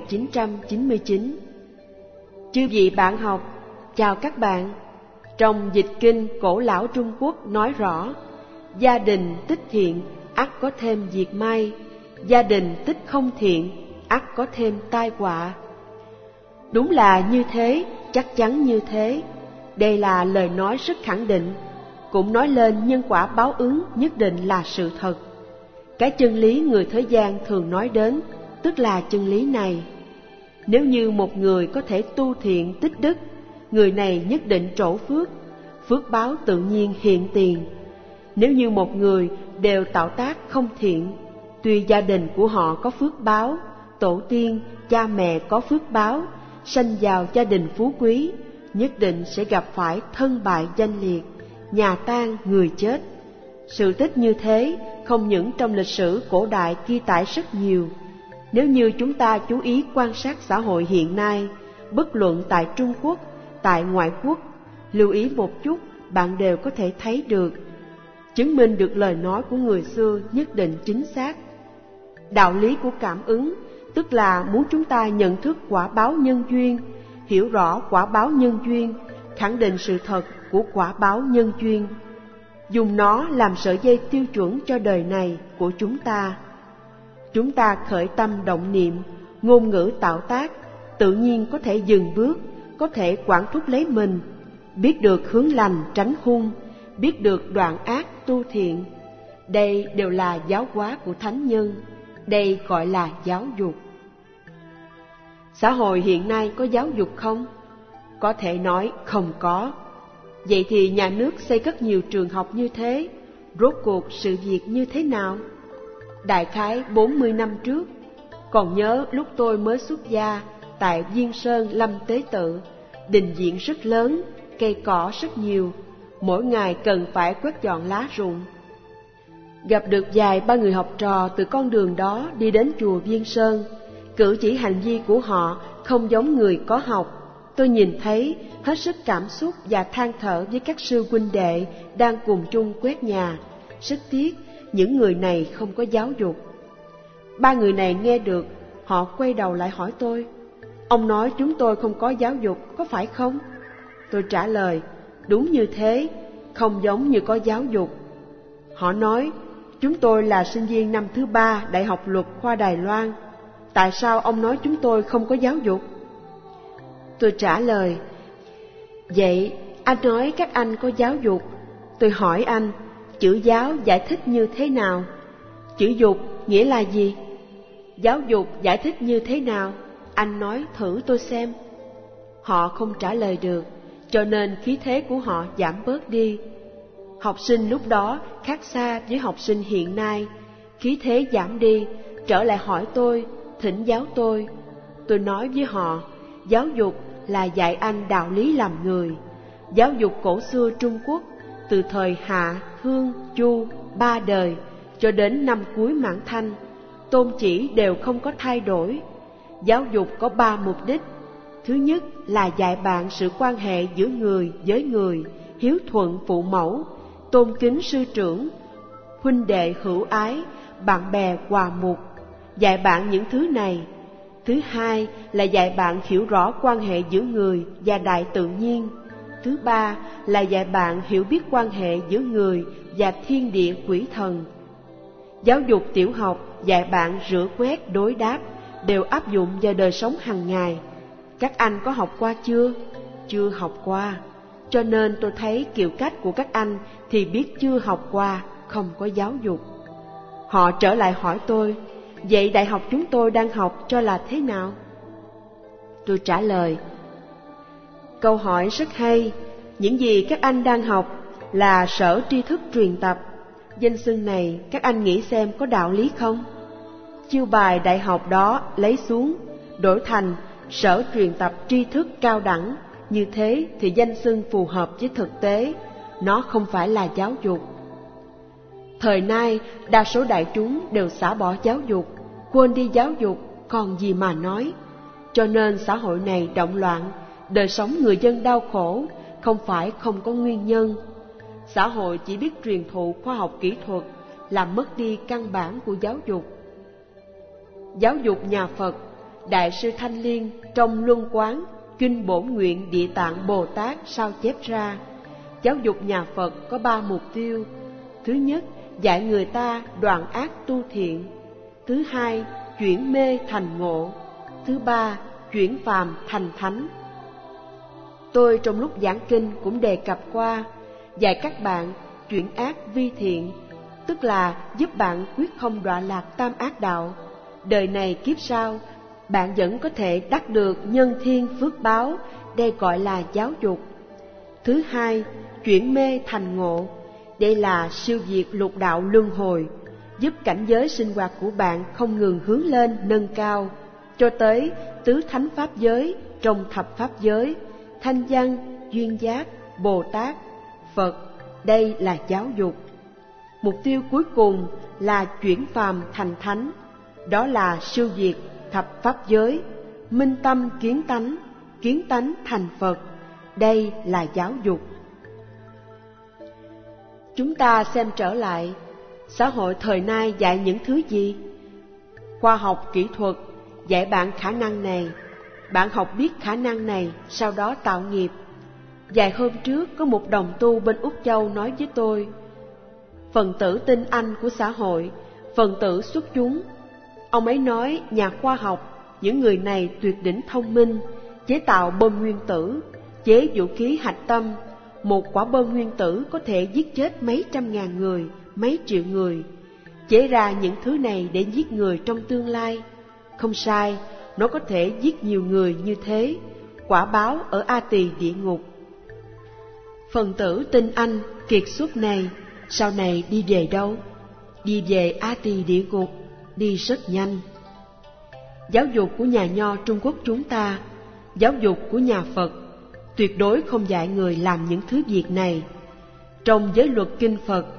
1999. Chư vị bạn học, chào các bạn. Trong dịch kinh cổ lão Trung Quốc nói rõ, gia đình tích thiện, ắt có thêm diệt may, gia đình tích không thiện, ắt có thêm tai họa. Đúng là như thế, chắc chắn như thế. Đây là lời nói rất khẳng định, cũng nói lên nhân quả báo ứng nhất định là sự thật. Cái chân lý người thế gian thường nói đến, tức là chân lý này. Nếu như một người có thể tu thiện tích đức, người này nhất định trổ phước, phước báo tự nhiên hiện tiền. Nếu như một người đều tạo tác không thiện, tuy gia đình của họ có phước báo, tổ tiên, cha mẹ có phước báo, sanh vào gia đình phú quý, nhất định sẽ gặp phải thân bại danh liệt, nhà tan người chết. Sự tích như thế không những trong lịch sử cổ đại ghi tải rất nhiều. Nếu như chúng ta chú ý quan sát xã hội hiện nay, bất luận tại Trung Quốc, tại ngoại quốc, lưu ý một chút, bạn đều có thể thấy được, chứng minh được lời nói của người xưa nhất định chính xác. Đạo lý của cảm ứng, tức là muốn chúng ta nhận thức quả báo nhân duyên, hiểu rõ quả báo nhân duyên, khẳng định sự thật của quả báo nhân duyên, dùng nó làm sợi dây tiêu chuẩn cho đời này của chúng ta. Chúng ta khởi tâm động niệm, ngôn ngữ tạo tác, tự nhiên có thể dừng bước, có thể quản thúc lấy mình, biết được hướng lành tránh hung, biết được đoạn ác tu thiện. Đây đều là giáo hóa của thánh nhân, đây gọi là giáo dục. Xã hội hiện nay có giáo dục không? Có thể nói không có. Vậy thì nhà nước xây rất nhiều trường học như thế, rốt cuộc sự việc như thế nào? Đại khái 40 năm trước, còn nhớ lúc tôi mới xuất gia tại Viên Sơn Lâm Tế Tự, đình viện rất lớn, cây cỏ rất nhiều, mỗi ngày cần phải quét dọn lá rụng. Gặp được vài ba người học trò từ con đường đó đi đến chùa Viên Sơn. Cử chỉ hành vi của họ không giống người có học. Tôi nhìn thấy hết sức cảm xúc và than thở với các sư huynh đệ đang cùng chung quét nhà. Rất tiếc, những người này không có giáo dục. Ba người này nghe được, họ quay đầu lại hỏi tôi: "Ông nói chúng tôi không có giáo dục, có phải không?" Tôi trả lời: "Đúng như thế, không giống như có giáo dục." Họ nói: "Chúng tôi là sinh viên năm thứ 3 Đại học Luật khoa Đài Loan. Tại sao ông nói chúng tôi không có giáo dục?" Tôi trả lời: "Vậy anh nói các anh có giáo dục. Tôi hỏi anh, chữ giáo giải thích như thế nào? Chữ dục nghĩa là gì? Giáo dục giải thích như thế nào? Anh nói thử tôi xem." Họ không trả lời được, cho nên khí thế của họ giảm bớt đi. Học sinh lúc đó khác xa với học sinh hiện nay. Khí thế giảm đi, trở lại hỏi tôi, thỉnh giáo tôi. Tôi nói với họ, giáo dục là dạy anh đạo lý làm người. Giáo dục cổ xưa Trung Quốc, từ thời Hạ, Thương, Chu, 3 đời, cho đến năm cuối Mãn Thanh, tôn chỉ đều không có thay đổi. Giáo dục có 3 mục đích. Thứ nhất là dạy bạn sự quan hệ giữa người với người, hiếu thuận phụ mẫu, tôn kính sư trưởng, huynh đệ hữu ái, bạn bè hòa mục, dạy bạn những thứ này. Thứ hai là dạy bạn hiểu rõ quan hệ giữa người và đại tự nhiên. Thứ ba là dạy bạn hiểu biết quan hệ giữa người và thiên địa quỷ thần. Giáo dục tiểu học dạy bạn rửa quét đối đáp, đều áp dụng vào đời sống hàng ngày. Các anh có học qua chưa? Chưa học qua. Cho nên tôi thấy kiểu cách của các anh thì biết chưa học qua, không có giáo dục. Họ trở lại hỏi tôi, vậy đại học chúng tôi đang học cho là thế nào? Tôi trả lời, câu hỏi rất hay. Những gì các anh đang học là Sở Tri Thức Truyền Tập. Danh xưng này các anh nghĩ xem có đạo lý không? Chiêu bài đại học đó lấy xuống, đổi thành Sở Truyền Tập Tri Thức Cao Đẳng. Như thế thì danh xưng phù hợp với thực tế, nó không phải là giáo dục. Thời nay, đa số đại chúng đều xả bỏ giáo dục, quên đi giáo dục, còn gì mà nói. Cho nên xã hội này động loạn, đời sống người dân đau khổ, không phải không có nguyên nhân. Xã hội chỉ biết truyền thụ khoa học kỹ thuật, làm mất đi căn bản của giáo dục. Giáo dục nhà Phật, Đại sư Thanh Liên trong Luân Quán, Kinh Bổn Nguyện Địa Tạng Bồ Tát sao chép ra, giáo dục nhà Phật có 3 mục tiêu. Thứ nhất, dạy người ta đoạn ác tu thiện. Thứ hai, chuyển mê thành ngộ. Thứ ba, chuyển phàm thành thánh. Tôi trong lúc giảng kinh cũng đề cập qua, dạy các bạn chuyển ác vi thiện, tức là giúp bạn quyết không đọa lạc tam ác đạo. Đời này kiếp sau, bạn vẫn có thể đắc được nhân thiên phước báo, đây gọi là giáo dục. Thứ hai, chuyển mê thành ngộ, đây là siêu diệt lục đạo luân hồi, giúp cảnh giới sinh hoạt của bạn không ngừng hướng lên nâng cao, cho tới tứ thánh pháp giới trong thập pháp giới, thanh văn, duyên giác, Bồ Tát, Phật, đây là giáo dục. Mục tiêu cuối cùng là chuyển phàm thành thánh, đó là siêu diệt thập pháp giới, minh tâm kiến tánh thành Phật, đây là giáo dục. Chúng ta xem trở lại, xã hội thời nay dạy những thứ gì? Khoa học kỹ thuật dạy bạn khả năng này, bạn học biết khả năng này, sau đó tạo nghiệp. Vài hôm trước có một đồng tu bên Úc Châu nói với tôi, phần tử tinh anh của xã hội, phần tử xuất chúng. Ông ấy nói nhà khoa học, những người này tuyệt đỉnh thông minh, chế tạo bom nguyên tử, chế vũ khí hạch tâm. Một quả bom nguyên tử có thể giết chết mấy trăm ngàn người, mấy triệu người. Chế ra những thứ này để giết người trong tương lai. Không sai, nó có thể giết nhiều người như thế. Quả báo ở A Tỳ địa ngục. Phần tử tinh anh kiệt xuất này sau này đi về đâu? Đi về A Tỳ địa ngục, đi rất nhanh. Giáo dục của nhà Nho Trung Quốc chúng ta, giáo dục của nhà Phật tuyệt đối không dạy người làm những thứ việc này. Trong giới luật kinh Phật,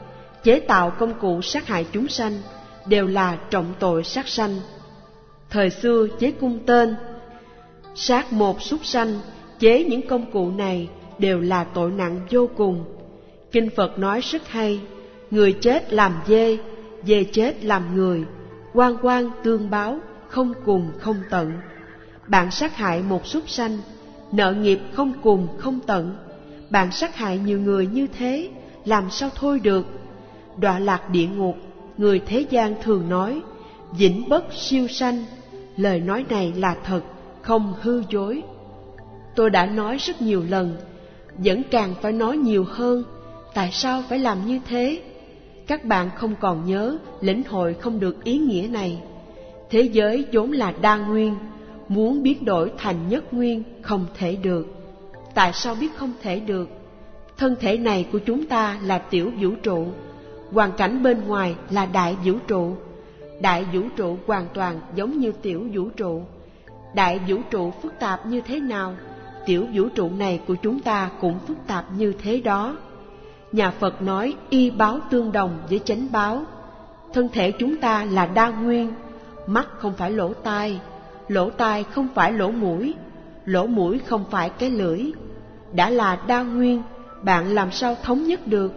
chế tạo công cụ sát hại chúng sanh đều là trọng tội sát sanh. Thời xưa chế cung tên, sát một súc sanh, chế những công cụ này đều là tội nặng vô cùng. Kinh Phật nói rất hay: người chết làm dê, dê chết làm người, oan oan tương báo, không cùng không tận. Bạn sát hại một súc sanh, nợ nghiệp không cùng không tận. Bạn sát hại nhiều người như thế, làm sao thôi được? Đọa lạc địa ngục, người thế gian thường nói vĩnh bất siêu sanh. Lời nói này là thật, không hư dối. Tôi đã nói rất nhiều lần, vẫn càng phải nói nhiều hơn. Tại sao phải làm như thế? Các bạn không còn nhớ, lĩnh hội không được ý nghĩa này. Thế giới vốn là đa nguyên, muốn biến đổi thành nhất nguyên không thể được. Tại sao biết không thể được? Thân thể này của chúng ta là tiểu vũ trụ, hoàn cảnh bên ngoài là đại vũ trụ. Đại vũ trụ hoàn toàn giống như tiểu vũ trụ. Đại vũ trụ phức tạp như thế nào, tiểu vũ trụ này của chúng ta cũng phức tạp như thế đó. Nhà Phật nói y báo tương đồng với chánh báo. Thân thể chúng ta là đa nguyên. Mắt không phải lỗ tai không phải lỗ mũi không phải cái lưỡi. Đã là đa nguyên, bạn làm sao thống nhất được?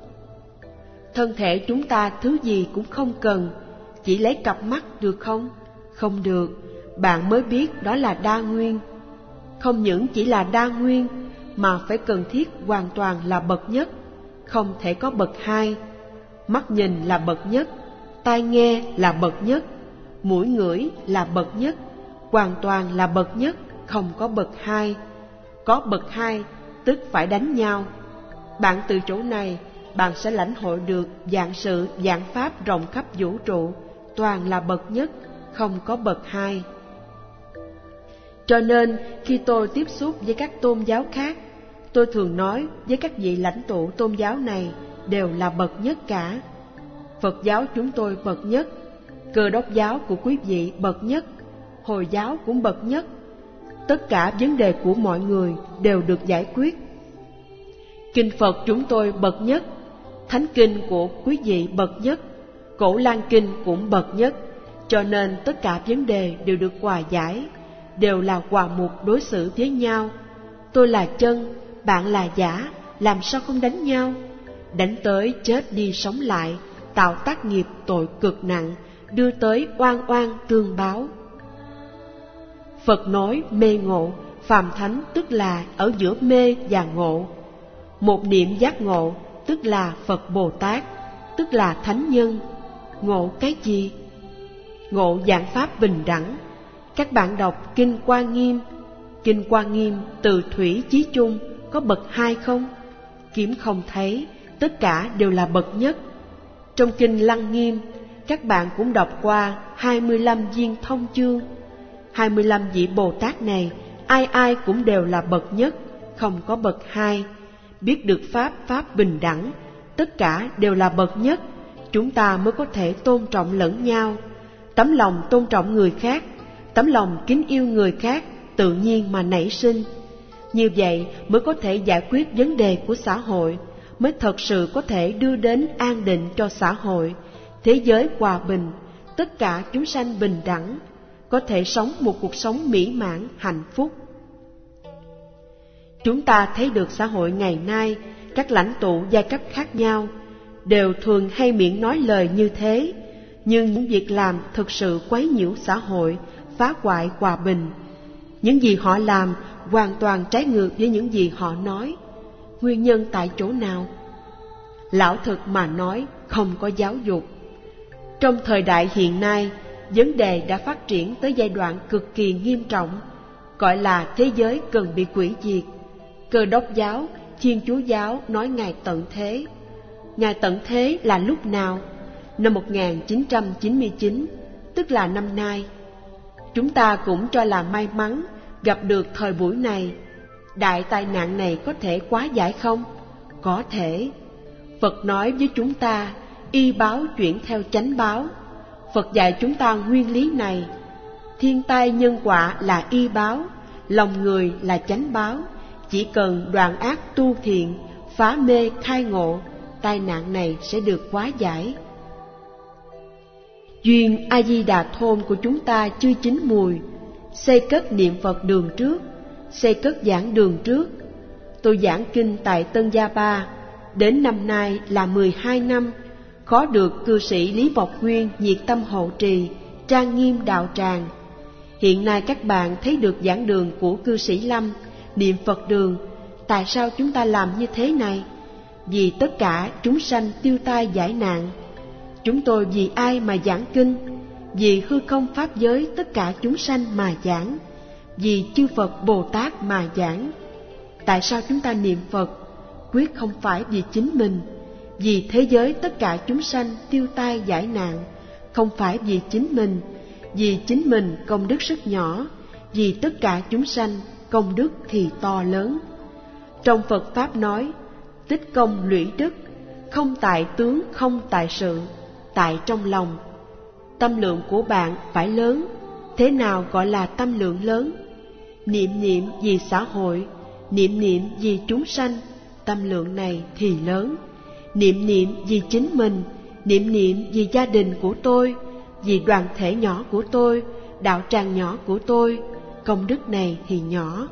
Thân thể chúng ta thứ gì cũng không cần, chỉ lấy cặp mắt được không? Không được, bạn mới biết đó là đa nguyên. Không những chỉ là đa nguyên, mà phải cần thiết hoàn toàn là bậc nhất, không thể có bậc hai. Mắt nhìn là bậc nhất, tai nghe là bậc nhất, mũi ngửi là bậc nhất, hoàn toàn là bậc nhất, không có bậc hai. Có bậc hai tức phải đánh nhau. Bạn từ chỗ này, bạn sẽ lãnh hội được vạn sự vạn pháp rộng khắp vũ trụ, toàn là bậc nhất, không có bậc hai. Cho nên khi tôi tiếp xúc với các tôn giáo khác, tôi thường nói với các vị lãnh tụ tôn giáo này đều là bậc nhất cả. Phật giáo chúng tôi bậc nhất, Cơ Đốc giáo của quý vị bậc nhất, Hồi giáo cũng bậc nhất. Tất cả vấn đề của mọi người đều được giải quyết. Kinh Phật chúng tôi bậc nhất, Thánh kinh của quý vị bậc nhất, Cổ Lan kinh cũng bậc nhất. Cho nên tất cả vấn đề đều được hòa giải, đều là hòa mục đối xử với nhau. Tôi là chân, bạn là giả, làm sao không đánh nhau? Đánh tới chết đi sống lại, tạo tác nghiệp tội cực nặng, đưa tới oan oan tương báo. Phật nói mê ngộ, phàm thánh tức là ở giữa mê và ngộ. Một niệm giác ngộ tức là Phật Bồ Tát, tức là thánh nhân. Ngộ cái gì? Ngộ vạn pháp bình đẳng. Các bạn đọc Kinh Quan Nghiêm. Kinh Quan Nghiêm từ thủy chí chung có bậc hai không? Kiếm không thấy, tất cả đều là bậc nhất. Trong Kinh Lăng Nghiêm, các bạn cũng đọc qua 25 viên thông chương. 25 vị Bồ Tát này, ai ai cũng đều là bậc nhất, không có bậc hai. Biết được pháp bình đẳng, tất cả đều là bậc nhất, chúng ta mới có thể tôn trọng lẫn nhau. Tấm lòng tôn trọng người khác, tấm lòng kính yêu người khác tự nhiên mà nảy sinh. Như vậy mới có thể giải quyết vấn đề của xã hội, mới thật sự có thể đưa đến an định cho xã hội, thế giới hòa bình, tất cả chúng sanh bình đẳng, có thể sống một cuộc sống mỹ mãn, hạnh phúc. Chúng ta thấy được xã hội ngày nay, các lãnh tụ giai cấp khác nhau đều thường hay miệng nói lời như thế, nhưng những việc làm thực sự quấy nhiễu xã hội, phá hoại hòa bình. Những gì họ làm hoàn toàn trái ngược với những gì họ nói. Nguyên nhân tại chỗ nào? Lão thực mà nói, không có giáo dục. Trong thời đại hiện nay, vấn đề đã phát triển tới giai đoạn cực kỳ nghiêm trọng, gọi là thế giới cần bị hủy diệt. Cơ Đốc giáo, Thiên Chúa giáo nói ngày tận thế. Ngày tận thế là lúc nào? Năm 1999, tức là năm nay. Chúng ta cũng cho là may mắn gặp được thời buổi này. Đại tai nạn này có thể hóa giải không? Có thể. Phật nói với chúng ta, y báo chuyển theo chánh báo. Phật dạy chúng ta nguyên lý này. Thiên tai nhân quả là y báo, lòng người là chánh báo. Chỉ cần đoạn ác tu thiện, phá mê khai ngộ, tai nạn này sẽ được hóa giải. Duyên A Di Đà Thôn của chúng ta chưa chín mùi, xây cất niệm Phật đường trước, xây cất giảng đường trước. Tôi giảng kinh tại Tân Gia Ba, đến năm nay là 12 năm, khó được cư sĩ Lý Mộc Nguyên nhiệt tâm hộ trì, trang nghiêm đạo tràng. Hiện nay các bạn thấy được giảng đường của cư sĩ Lâm, niệm Phật đường. Tại sao chúng ta làm như thế này? Vì tất cả chúng sanh tiêu tai giải nạn. Chúng tôi vì ai mà giảng kinh? Vì hư không pháp giới tất cả chúng sanh mà giảng, vì chư Phật Bồ Tát mà giảng. Tại sao chúng ta niệm Phật? Quyết không phải vì chính mình, vì thế giới tất cả chúng sanh tiêu tai giải nạn. Không phải vì chính mình, vì chính mình công đức rất nhỏ, vì tất cả chúng sanh công đức thì to lớn. Trong Phật Pháp nói, tích công lũy đức, không tại tướng không tại sự, tại trong lòng. Tâm lượng của bạn phải lớn. Thế nào gọi là tâm lượng lớn? Niệm niệm vì xã hội, niệm niệm vì chúng sanh, tâm lượng này thì lớn. Niệm niệm vì chính mình, niệm niệm vì gia đình của tôi, vì đoàn thể nhỏ của tôi, đạo tràng nhỏ của tôi, công đức này thì nhỏ.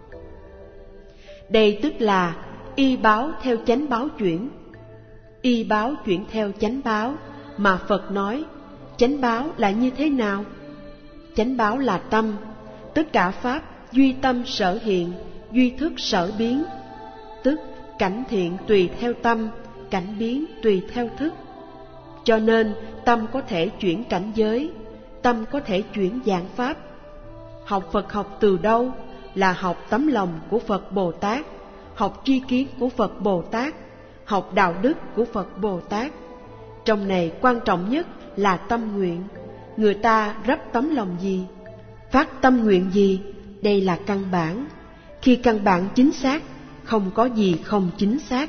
Đây tức là y báo theo chánh báo chuyển. Y báo chuyển theo chánh báo, mà Phật nói chánh báo là như thế nào? Chánh báo là tâm, tất cả pháp duy tâm sở hiện, duy thức sở biến. Tức cảnh thiện tùy theo tâm, cảnh biến tùy theo thức. Cho nên tâm có thể chuyển cảnh giới, tâm có thể chuyển dạng pháp. Học Phật học từ đâu? Là học tấm lòng của Phật Bồ Tát, học tri kiến của Phật Bồ Tát, học đạo đức của Phật Bồ Tát. Trong này quan trọng nhất là tâm nguyện. Người ta rắp tấm lòng gì? Phát tâm nguyện gì? Đây là căn bản. Khi căn bản chính xác, không có gì không chính xác.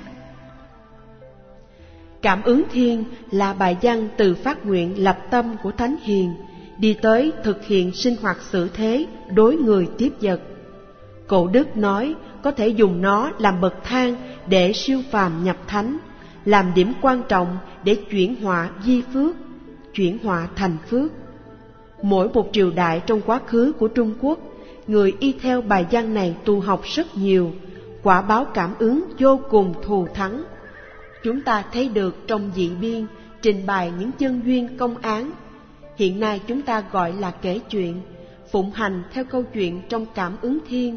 Cảm ứng thiên là bài văn từ phát nguyện lập tâm của Thánh Hiền, đi tới thực hiện sinh hoạt xử thế đối người tiếp vật. Cổ đức nói có thể dùng nó làm bậc thang để siêu phàm nhập thánh, làm điểm quan trọng để chuyển họa di phước, chuyển họa thành phước. Mỗi một triều đại trong quá khứ của Trung Quốc, người y theo bài văn này tu học rất nhiều, quả báo cảm ứng vô cùng thù thắng. Chúng ta thấy được trong dị biên trình bày những chân duyên công án. Hiện nay chúng ta gọi là kể chuyện, phụng hành theo câu chuyện trong cảm ứng thiên.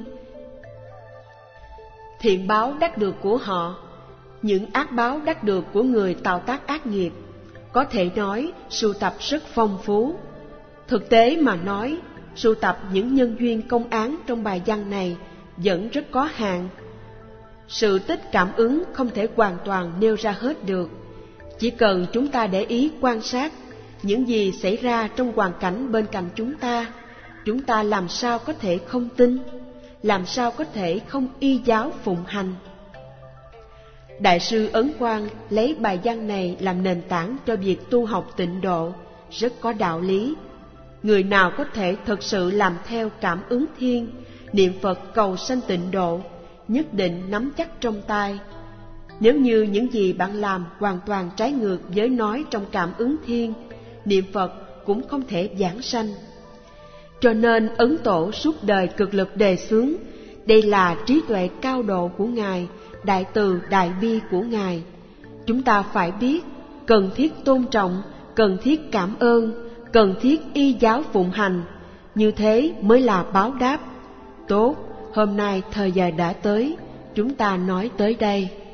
Thiện báo đắc được của họ, những ác báo đắc được của người tạo tác ác nghiệp. Có thể nói sưu tập rất phong phú. Thực tế mà nói, sưu tập những nhân duyên công án trong bài văn này vẫn rất có hạn. Sự tích cảm ứng không thể hoàn toàn nêu ra hết được. Chỉ cần chúng ta để ý quan sát những gì xảy ra trong hoàn cảnh bên cạnh chúng ta làm sao có thể không tin, làm sao có thể không y giáo phụng hành. Đại sư Ấn Quang lấy bài văn này làm nền tảng cho việc tu học tịnh độ, rất có đạo lý. Người nào có thể thực sự làm theo cảm ứng thiên, niệm Phật cầu sanh tịnh độ, nhất định nắm chắc trong tay. Nếu như những gì bạn làm hoàn toàn trái ngược với nói trong cảm ứng thiên, niệm Phật cũng không thể giảng sanh. Cho nên Ấn Tổ suốt đời cực lực đề xướng, đây là trí tuệ cao độ của Ngài, đại từ đại bi của Ngài. Chúng ta phải biết, cần thiết tôn trọng, cần thiết cảm ơn, cần thiết y giáo phụng hành, như thế mới là báo đáp. Tốt, hôm nay thời giờ đã tới, chúng ta nói tới đây.